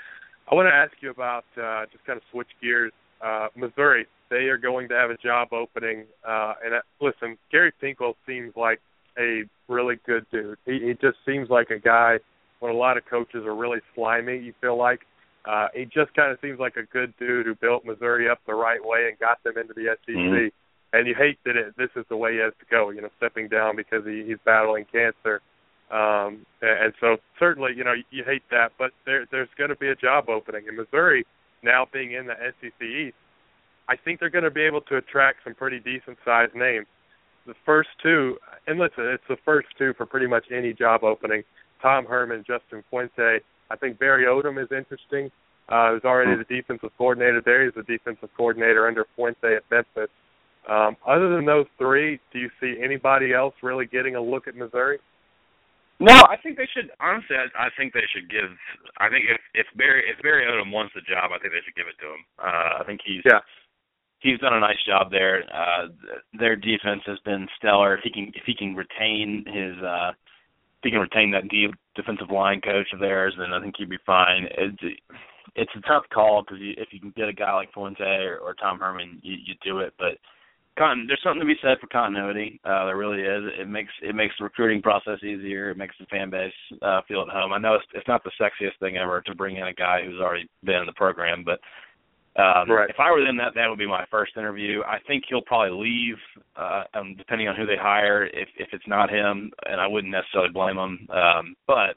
I want to ask you about uh, just kind of switch gears. Uh, Missouri, they are going to have a job opening, uh, and uh, listen, Gary Pinkel seems like a really good dude. He, he just seems like a guy when a lot of coaches are really slimy, you feel like. Uh, he just kind of seems like a good dude who built Missouri up the right way and got them into the S E C. Mm-hmm. And you hate that it, this is the way he has to go, you know, stepping down because he, he's battling cancer. Um, and, and so certainly, you know, you, you hate that, but there, there's going to be a job opening. In Missouri, now being in the S E C East, I think they're going to be able to attract some pretty decent-sized names. The first two, and listen, it's the first two for pretty much any job opening. Tom Herman, Justin Fuente. I think Barry Odom is interesting. Uh, he's already the defensive coordinator there. He's the defensive coordinator under Fuente at Memphis. Um, other than those three, do you see anybody else really getting a look at Missouri? No, I think they should. Honestly, I, I think they should give. I think if if Barry if Barry Odom wants the job, I think they should give it to him. Uh, I think he's yeah. he's done a nice job there. Uh, their defense has been stellar. If he can if he can retain his uh, if he can retain that deep defensive line coach of theirs, then I think he'd be fine. It's it's a tough call because if you can get a guy like Fuente or, or Tom Herman, you, you do it, but. Con- there's something to be said for continuity. Uh, there really is. It makes it makes the recruiting process easier. It makes the fan base uh, feel at home. I know it's, it's not the sexiest thing ever to bring in a guy who's already been in the program, but um, right. if I were them, that that would be my first interview. I think he'll probably leave, uh, um, depending on who they hire. If if it's not him, and I wouldn't necessarily blame him, um, but.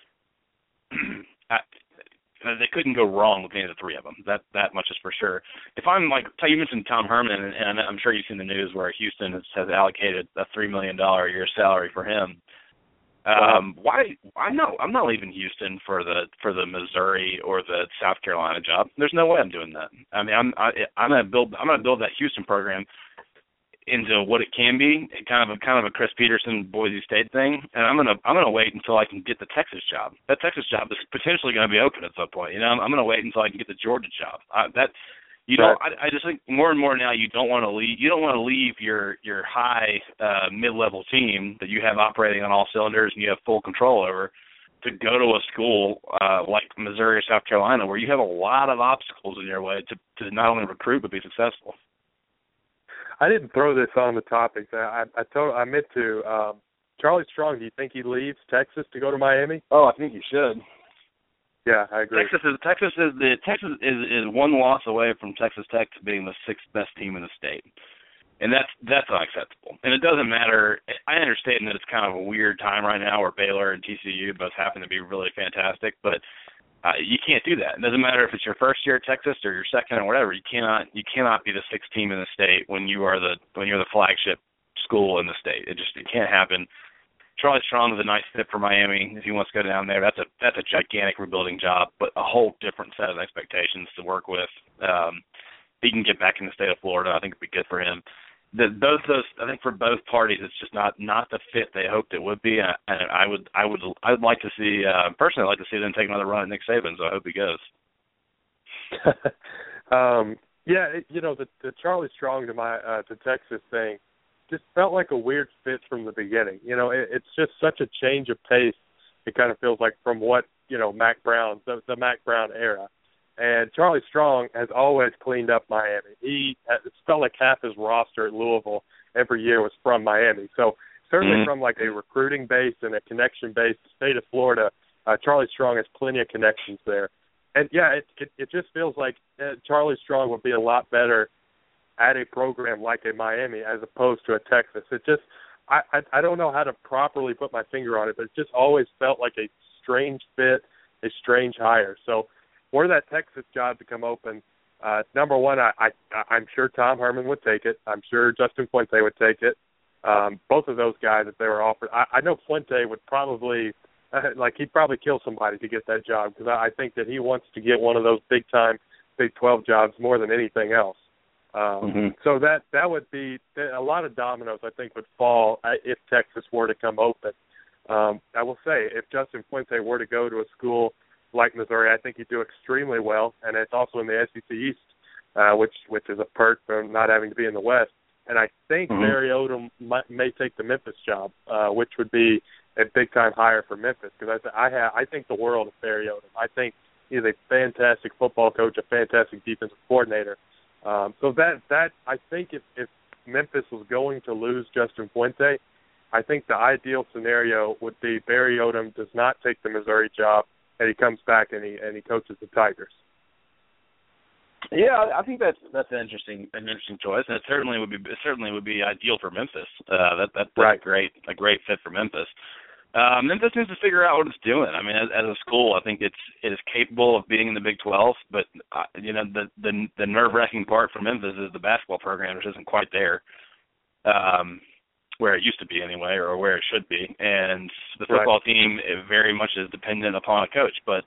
I, They couldn't go wrong with any of the three of them. That that much is for sure. If I'm like, you mentioned Tom Herman, and I'm sure you've seen the news where Houston has, has allocated a three million dollars a year salary for him. Um, why? I'm not. I'm not leaving Houston for the for the Missouri or the South Carolina job. There's no way I'm doing that. I mean, I'm I, I'm gonna build. I'm gonna build that Houston program into what it can be, kind of a kind of a Chris Peterson Boise State thing, and I'm gonna I'm gonna wait until I can get the Texas job. That Texas job is potentially going to be open at some point. You know, I'm, I'm gonna wait until I can get the Georgia job. I, that you know, right. I, I just think more and more now you don't want to leave. You don't want to leave your your high uh, mid-level team that you have operating on all cylinders and you have full control over to go to a school uh, like Missouri or South Carolina where you have a lot of obstacles in your way to to not only recruit but be successful. I didn't throw this on the topic. I I, told, I meant to. Um, Charlie Strong, do you think he leaves Texas to go to Miami? Oh, I think he should. Yeah, I agree. Texas is Texas is the Texas is, is one loss away from Texas Tech to being the sixth best team in the state, and that's that's unacceptable. And it doesn't matter. I understand that it's kind of a weird time right now where Baylor and T C U both happen to be really fantastic, but. Uh, you can't do that. It doesn't matter if it's your first year at Texas or your second or whatever. You cannot you cannot be the sixth team in the state when you are the when you're the flagship school in the state. It just it can't happen. Charlie Strong is a nice fit for Miami if he wants to go down there. That's a that's a gigantic rebuilding job, but a whole different set of expectations to work with. Um, if he can get back in the state of Florida, I think it'd be good for him. The, both those, I think, for both parties, it's just not, not the fit they hoped it would be. And I, I would, I would, I would like to see uh, personally, I'd like to see them take another run at Nick Saban. So I hope he goes. um, yeah, it, you know, the, the Charlie Strong to my uh, to Texas thing just felt like a weird fit from the beginning. You know, it, it's just such a change of pace. It kind of feels like from what you know Mac Brown, the, the Mac Brown era. And Charlie Strong has always cleaned up Miami. He it felt like half his roster at Louisville every year was from Miami. So certainly mm-hmm. from like a recruiting base and a connection base, the state of Florida, uh, Charlie Strong has plenty of connections there. And yeah, it it, it just feels like uh, Charlie Strong would be a lot better at a program like a Miami as opposed to a Texas. It just I, I I don't know how to properly put my finger on it, but it just always felt like a strange fit, a strange hire. So were that Texas job to come open, uh, number one, I, I I'm sure Tom Herman would take it. I'm sure Justin Fuente would take it. Um, both of those guys, if they were offered, I, I know Fuente would probably like he'd probably kill somebody to get that job because I, I think that he wants to get one of those big time Big twelve jobs more than anything else. Um, mm-hmm. So that that would be a lot of dominoes. I think would fall if Texas were to come open. Um, I will say if Justin Fuente were to go to a school like Missouri, I think he'd do extremely well, and it's also in the S E C East, uh, which which is a perk for not having to be in the West. And I think mm-hmm. Barry Odom might, may take the Memphis job, uh, which would be a big time hire for Memphis because I I, have, I think the world of Barry Odom. I think he's a fantastic football coach, a fantastic defensive coordinator. Um, so that that I think if, if Memphis was going to lose Justin Fuente, I think the ideal scenario would be Barry Odom does not take the Missouri job and he comes back and he and he coaches the Tigers. Yeah, I think that's that's an interesting an interesting choice, and it certainly would be it certainly would be ideal for Memphis. Uh, that that that's right. a great a great fit for Memphis. Uh, Memphis needs to figure out what it's doing. I mean, as, as a school, I think it's it is capable of being in the Big twelve, but uh, you know the the, the nerve wracking part for Memphis is the basketball program, which isn't quite there, um, where it used to be anyway, or where it should be. And the football right. team it very much is dependent upon a coach, but.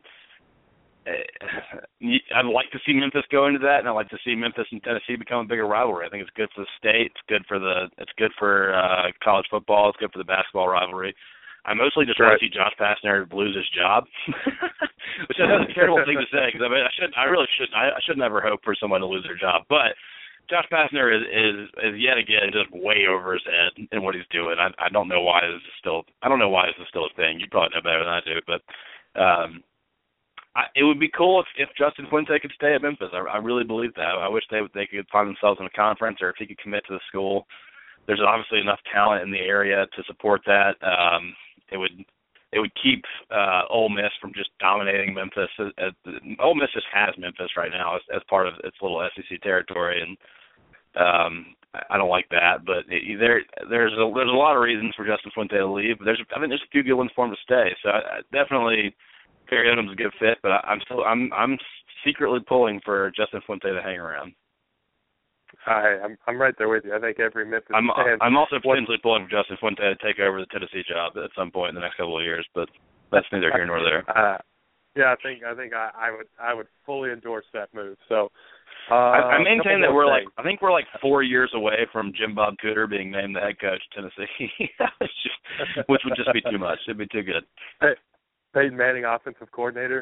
I'd like to see Memphis go into that, and I'd like to see Memphis and Tennessee become a bigger rivalry. I think it's good for the state. It's good for the. It's good for uh, college football. It's good for the basketball rivalry. I mostly just right. want to see Josh Pastner lose his job, which I know is a terrible thing to say because I mean I should I really should I, I should never hope for someone to lose their job, but Josh Pastner is, is is yet again just way over his head in what he's doing. I I don't know why this is still I don't know why this is still a thing. You probably know better than I do, but. Um, I, it would be cool if, if Justin Fuente could stay at Memphis. I, I really believe that. I wish they they could find themselves in a conference, or if he could commit to the school. There's obviously enough talent in the area to support that. Um, it would it would keep uh, Ole Miss from just dominating Memphis. As, as, Ole Miss just has Memphis right now as, as part of its little S E C territory, and um, I don't like that. But it, there there's a there's a lot of reasons for Justin Fuente to leave. But there's I think there's a few good ones for him to stay. So I, I definitely. Barry Odom's a good fit, but I, I'm still I'm I'm secretly pulling for Justin Fuente to hang around. I I'm I'm right there with you. I think every Memphis I'm fan I'm also potentially pulling for Justin Fuente to take over the Tennessee job at some point in the next couple of years, but that's neither here nor there. Uh, yeah, I think I think I, I would I would fully endorse that move. So uh, I, I maintain that we're things. like I think we're like four years away from Jim Bob Cooter being named the head coach of Tennessee, just, which would just be too much. It'd be too good. Hey. Peyton Manning, offensive coordinator.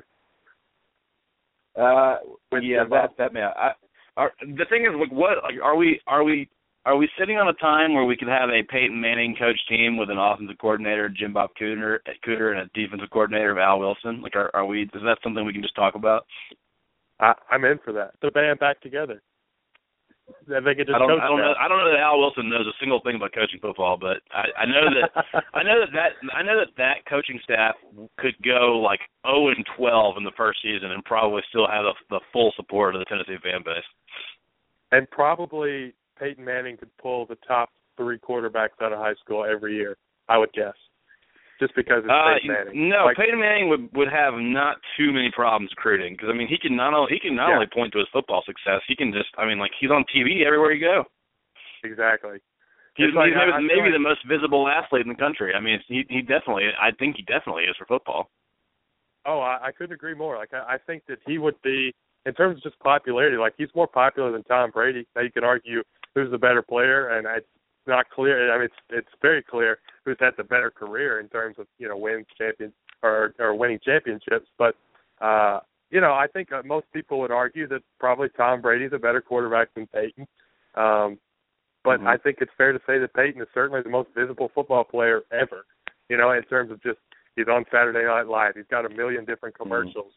Uh, yeah, that that man. I, are, the thing is, what are we? Are we? Are we sitting on a time where we could have a Peyton Manning coach team with an offensive coordinator, Jim Bob Cooter, Cooter, and a defensive coordinator, Al Wilson? Like, are, are we? Is that something we can just talk about? I, I'm in for that. The band back together. They could just I don't, coach I don't now. know. I don't know that Al Wilson knows a single thing about coaching football, but I, I know that I know that, that I know that that coaching staff could go like oh and twelve in the first season and probably still have the, the full support of the Tennessee fan base. And probably Peyton Manning could pull the top three quarterbacks out of high school every year, I would guess, just because it's uh, Peyton Manning. No, like, Peyton Manning would, would have not too many problems recruiting because I mean he can not only he can not yeah. only point to his football success, he can just I mean like he's on T V everywhere you go. Exactly. He's, like, he's maybe, I, I maybe like, the most visible athlete in the country. I mean he he definitely I think he definitely is for football. Oh, I, I couldn't agree more. Like I, I think that he would be in terms of just popularity. Like he's more popular than Tom Brady. Now you can argue who's the better player, and it's not clear. I mean, it's it's very clear who's had the better career in terms of you know winning champions or or winning championships. But uh, you know, I think uh, most people would argue that probably Tom Brady's a better quarterback than Peyton. Um, but mm-hmm. I think it's fair to say that Peyton is certainly the most visible football player ever. You know, in terms of just he's on Saturday Night Live. He's got a million different commercials. Mm-hmm.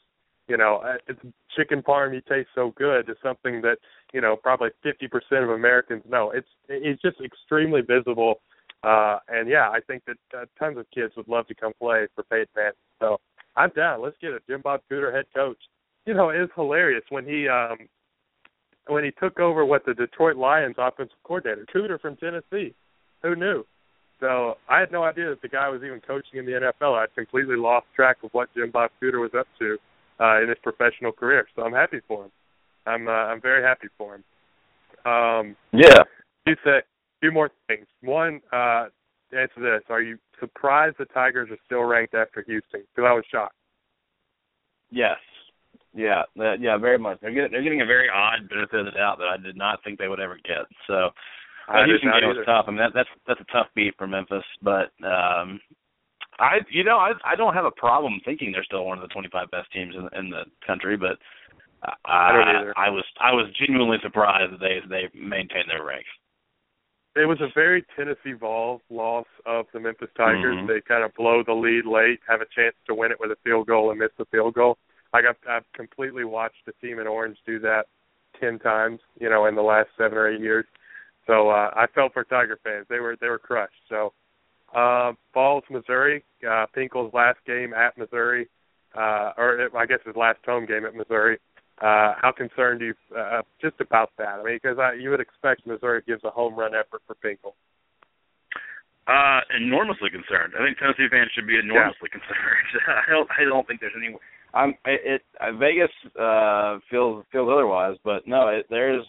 you know, it's chicken parm, you taste so good, to something that, you know, probably fifty percent of Americans know. It's it's just extremely visible. Uh, and, yeah, I think that uh, tons of kids would love to come play for Peyton Manning. So I'm down. Let's get a Jim Bob Cooter head coach. You know, it was hilarious when he um, when he took over what the Detroit Lions offensive coordinator, Cooter from Tennessee. Who knew? So I had no idea that the guy was even coaching in the N F L. I'd completely lost track of what Jim Bob Cooter was up to uh, in his professional career. So I'm happy for him. I'm uh, I'm very happy for him. Um, yeah. Two th- two more things. One, uh, answer this: are you surprised the Tigers are still ranked after Houston? Because I was shocked. Yes. Yeah. Uh, yeah. Very much. They're getting they're getting a very odd benefit of the doubt that I did not think they would ever get. So. The Houston game was tough. I mean, that, that's that's a tough beat for Memphis, but um, I, you know, I I don't have a problem thinking they're still one of the twenty-five best teams in, in the country, but uh, I don't either. I was I was genuinely surprised that they they maintained their ranks. It was a very Tennessee Vols loss of the Memphis Tigers. Mm-hmm. They kind of blow the lead late, have a chance to win it with a field goal and miss the field goal. I got I've completely watched the team in orange do that ten times, you know, in the last seven or eight years. So uh, I felt for Tiger fans. They were they were crushed. So uh, Falls, Missouri, uh, Pinkel's last game at Missouri, uh, or I guess his last home game at Missouri. Uh, how concerned are you uh, just about that? I mean, because you would expect Missouri gives a home run effort for Pinkel. Uh, enormously concerned. I think Tennessee fans should be enormously yeah. concerned. I don't I don't think there's any. I'm it, it Vegas uh, feels feels otherwise, but no, it, there's.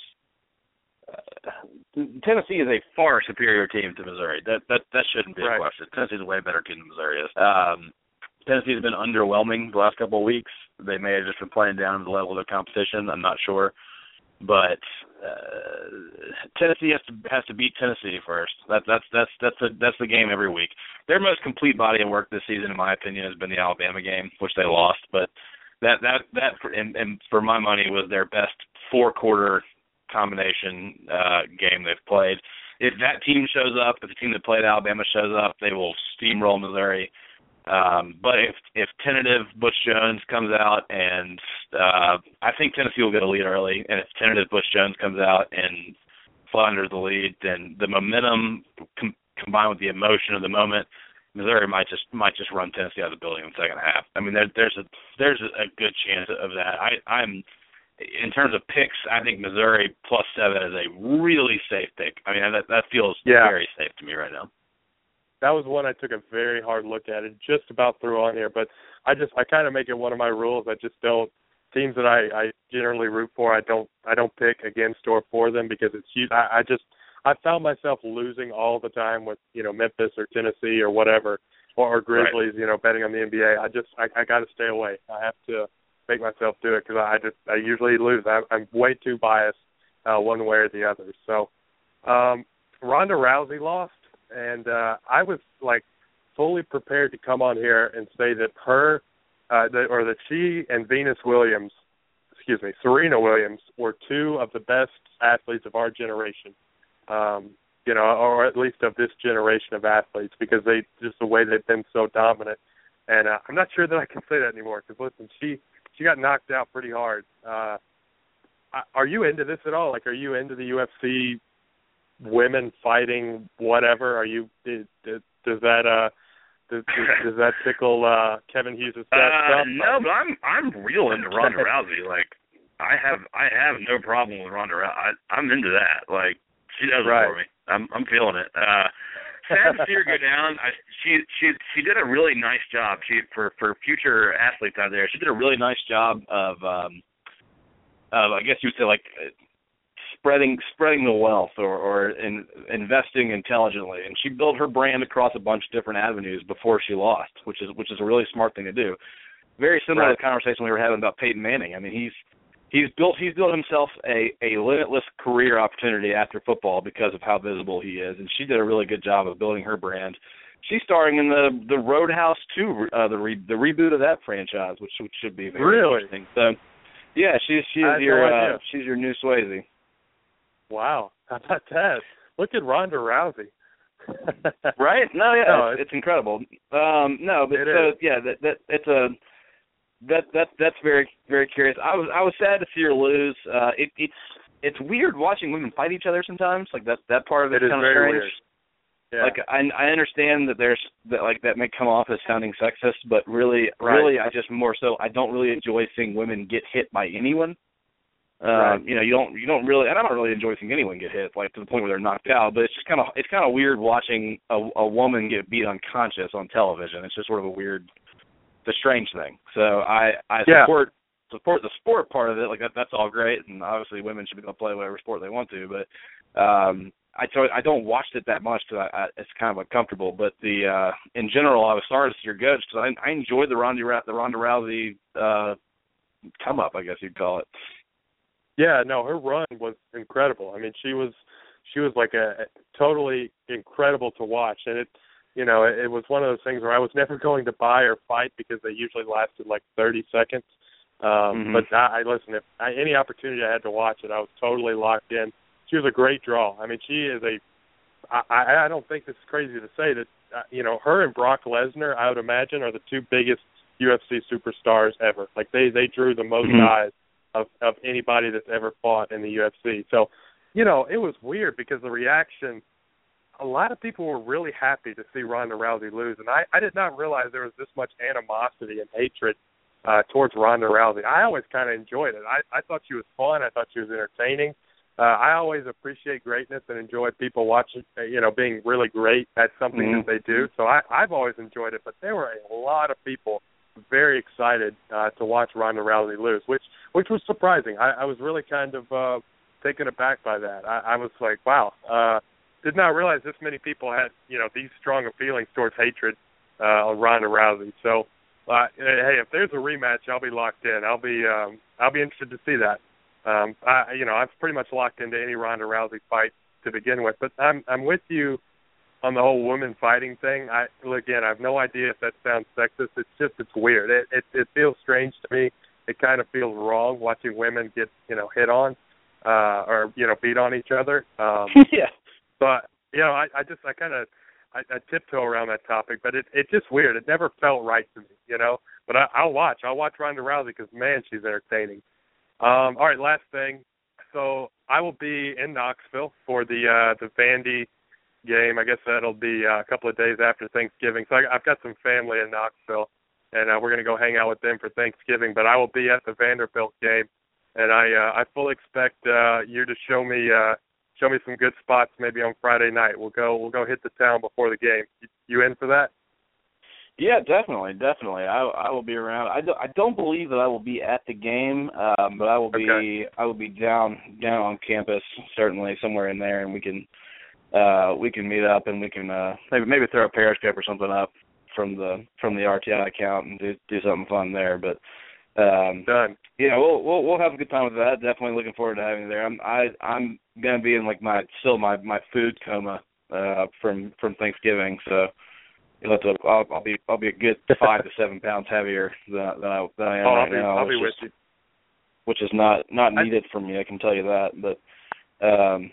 Uh, Tennessee is a far superior team to Missouri. That that that shouldn't be a right. question. Tennessee is a way better team than Missouri is. Um, Tennessee has been underwhelming the last couple of weeks. They may have just been playing down to the level of their competition. I'm not sure, but uh, Tennessee has to has to beat Tennessee first. That, that's that's that's the that's the game every week. Their most complete body of work this season, in my opinion, has been the Alabama game, which they lost. But that that that and, and for my money was their best four quarter combination uh, game they've played. If that team shows up, if the team that played Alabama shows up, they will steamroll Missouri. Um, but if if tentative Butch Jones comes out and uh, I think Tennessee will get a lead early, and if tentative Butch Jones comes out and flounders the lead, then the momentum com- combined with the emotion of the moment, Missouri might just might just run Tennessee out of the building in the second half. I mean, there, there's a there's a good chance of that. I, I'm. In terms of picks, I think Missouri plus seven is a really safe pick. I mean, that that feels yeah. very safe to me right now. That was one I took a very hard look at. It just about threw on here, but I just I kind of make it one of my rules. I just don't teams that I, I generally root for. I don't I don't pick against or for them because it's I, I just I found myself losing all the time with you know Memphis or Tennessee or whatever or, or Grizzlies. Right. You know, betting on the N B A. I just I, I got to stay away. I have to. Make myself do it because I just I usually lose. I, I'm way too biased uh, one way or the other. So um, Ronda Rousey lost, and uh, I was like fully prepared to come on here and say that her uh, that, or that she and Venus Williams, excuse me, Serena Williams were two of the best athletes of our generation. Um, you know, or at least of this generation of athletes because they just the way they've been so dominant. And uh, I'm not sure that I can say that anymore because listen, she. She got knocked out pretty hard. Uh, are you into this at all? Like, are you into the U F C women fighting whatever? Are you? Does, does that uh, does, does that tickle uh, Kevin Hughes' uh, stuff? No, but I'm I'm real into Ronda Rousey. Like, I have I have no problem with Ronda Rousey. I, I'm into that. Like, she does it right. for me. I'm I'm feeling it. Uh, sad to see her go down. I, she she she did a really nice job. She for for future athletes out there. She did a really nice job of um, of I guess you would say like spreading spreading the wealth or or in, investing intelligently. And she built her brand across a bunch of different avenues before she lost, which is which is a really smart thing to do. Very similar right. to the conversation we were having about Peyton Manning. I mean, he's He's built he's built himself a, a limitless career opportunity after football because of how visible he is, and she did a really good job of building her brand. She's starring in the the Roadhouse two, uh, the re, the reboot of that franchise, which, which should be very really? interesting. So, yeah, she's she's your no uh, she's your new Swayze. Wow, how about that? Look at Ronda Rousey. Right? No, yeah, no, it's, it's incredible. Um, no, but it so is. yeah, that, that it's a. that that that's very very curious. I was I was sad to see her lose. Uh, it, it's it's weird watching women fight each other sometimes. Like that that part of it, it is kind of very strange. weird. Yeah. Like I I understand that there's that like that may come off as sounding sexist, but really right. really I just more so I don't really enjoy seeing women get hit by anyone. Um, right. You know, you don't you don't really, and I don't really enjoy seeing anyone get hit like to the point where they're knocked out. But it's just kind of it's kind of weird watching a, a woman get beat unconscious on television. It's just sort of a weird, it's a strange thing. So I I yeah. support support the sport part of it. Like that that's all great, and obviously women should be able to play whatever sport they want to. But um, I so I don't watch it that much because I, I, it's kind of uncomfortable. But the uh, in general, I was sorry to see her go because I I enjoyed the Ronda the Ronda Rousey uh, come up, I guess you'd call it. Yeah, no, her run was incredible. I mean, she was she was like a, a totally incredible to watch, and it, you know, it, it was one of those things where I was never going to buy or fight because they usually lasted like thirty seconds. Um, mm-hmm. But I, I listen, if I, any opportunity I had to watch it, I was totally locked in. She was a great draw. I mean, she is a. I, I don't think this is crazy to say that. Uh, you know, her and Brock Lesnar, I would imagine, are the two biggest U F C superstars ever. Like they they drew the most mm-hmm. eyes of of anybody that's ever fought in the U F C. So, you know, it was weird because the reaction, a lot of people were really happy to see Ronda Rousey lose, and I, I did not realize there was this much animosity and hatred uh, towards Ronda Rousey. I always kind of enjoyed it. I, I thought she was fun. I thought she was entertaining. Uh, I always appreciate greatness and enjoy people watching, you know, being really great at something mm-hmm. that they do. So I, I've always enjoyed it, but there were a lot of people very excited uh, to watch Ronda Rousey lose, which which was surprising. I, I was really kind of uh, taken aback by that. I, I was like, wow, uh, did not realize this many people had, you know, these strong of feelings towards hatred uh, on Ronda Rousey. So, uh, hey, if there's a rematch, I'll be locked in. I'll be um, I'll be interested to see that. Um, I, you know, I've pretty much locked into any Ronda Rousey fight to begin with, but I'm I'm with you on the whole women fighting thing. I again, I have no idea if that sounds sexist. It's just it's weird. It it, it feels strange to me. It kind of feels wrong watching women get, you know, hit on uh, or, you know, beat on each other. Um, yeah. But, you know, I, I just, I kind of, I, I tiptoe around that topic, but it, it's just weird. It never felt right to me, you know. But I, I'll watch. I'll watch Ronda Rousey because, man, she's entertaining. Um, all right, last thing. So I will be in Knoxville for the uh, the Vandy game. I guess that'll be uh, a couple of days after Thanksgiving. So I, I've got some family in Knoxville, and uh, we're going to go hang out with them for Thanksgiving. But I will be at the Vanderbilt game, and I uh, I fully expect uh, you to show me uh, show me some good spots maybe on Friday night. We'll go we'll go hit the town before the game. You, you in for that? Yeah, definitely, definitely. I I will be around. I don't, I don't believe that I will be at the game, um, but I will be okay. I will be down down on campus certainly somewhere in there, and we can uh, we can meet up and we can uh, maybe maybe throw a Periscope or something up from the from the R T I account and do do something fun there. But um, done. Yeah, we'll we'll we'll have a good time with that. Definitely looking forward to having you there. I'm I I'm gonna be in like my still my my food coma uh, from from Thanksgiving, so. You'll have to, I'll, I'll be I'll be a good five to seven pounds heavier than, than I than I am oh, right I'll be, now. I'll be with is, you. Which is not not needed I, for me. I can tell you that. But um,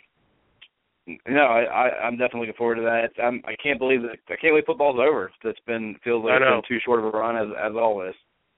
no, I, I I'm definitely looking forward to that. It's, I'm, I can't believe that I can't believe football's over. It's been feels like it's been too short of a run as as always.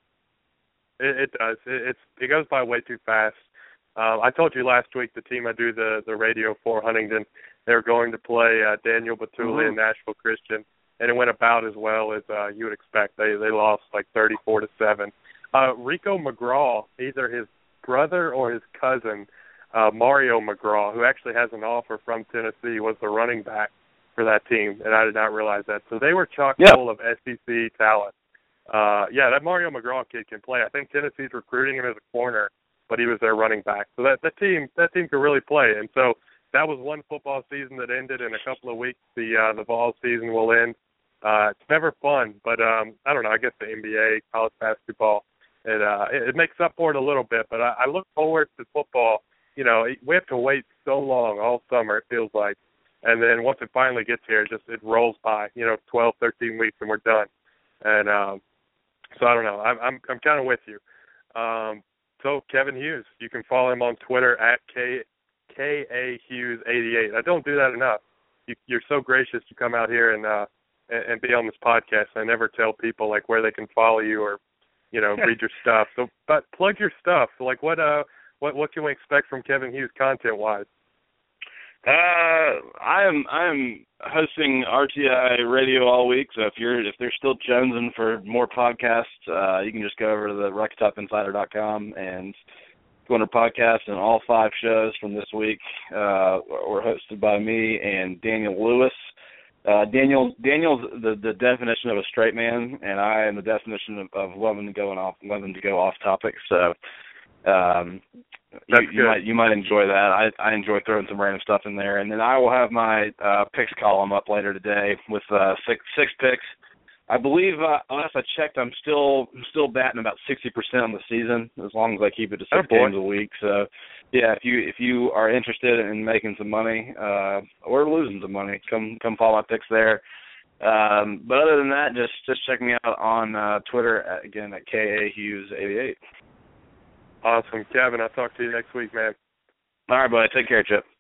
It, it does. It, it's it goes by way too fast. Uh, I told you last week the team I do the the radio for, Huntington, they're going to play uh, Daniel Batuli mm-hmm. and Nashville Christian. And it went about as well as uh, you would expect. They they lost like thirty-four to seven. Uh, Rico McGraw, either his brother or his cousin, uh, Mario McGraw, who actually has an offer from Tennessee, was the running back for that team, and I did not realize that. So they were chock yep. full of S E C talent. Uh, yeah, that Mario McGraw kid can play. I think Tennessee's recruiting him as a corner, but he was their running back. So that that team that team could really play. And so that was one football season that ended. In a couple of weeks, the uh, the fall season will end. Uh, it's never fun, but um, I don't know. I guess the N B A, college basketball, it, uh, it, it makes up for it a little bit. But I, I look forward to football. You know, we have to wait so long all summer, it feels like. And then once it finally gets here, it just it rolls by, you know, twelve, thirteen weeks, and we're done. And um, so I don't know. I'm I'm, I'm kind of with you. Um, so Kevin Hughes, you can follow him on Twitter at K K A Hughes eighty-eight. I don't do that enough. You, you're so gracious to come out here and uh, and, and be on this podcast. I never tell people like where they can follow you or you know, read your stuff. So, but plug your stuff. So, like, what uh, what what can we expect from Kevin Hughes content wise? Uh, I am I am hosting R T I Radio all week. So if you're if they're still jonesing for more podcasts, uh, you can just go over to the Rocky Top Insider dot com and go under podcasts, and all five shows from this week uh, were hosted by me and Daniel Lewis. Uh, Daniel Daniel's the, the definition of a straight man, and I am the definition of, of loving to go off loving to go off topic. So. Um, you, you might you might enjoy that. I I enjoy throwing some random stuff in there, and then I will have my uh, picks column up later today with uh, six six picks. I believe uh, last I checked, I'm still I'm still batting about sixty percent on the season, as long as I keep it to six oh, games a week. So, yeah, if you if you are interested in making some money uh, or losing some money, come come follow my picks there. Um, but other than that, just just check me out on uh, Twitter at, again at K A Hughes eighty-eight. Awesome. Kevin, I'll talk to you next week, man. All right, buddy. Take care, Chip.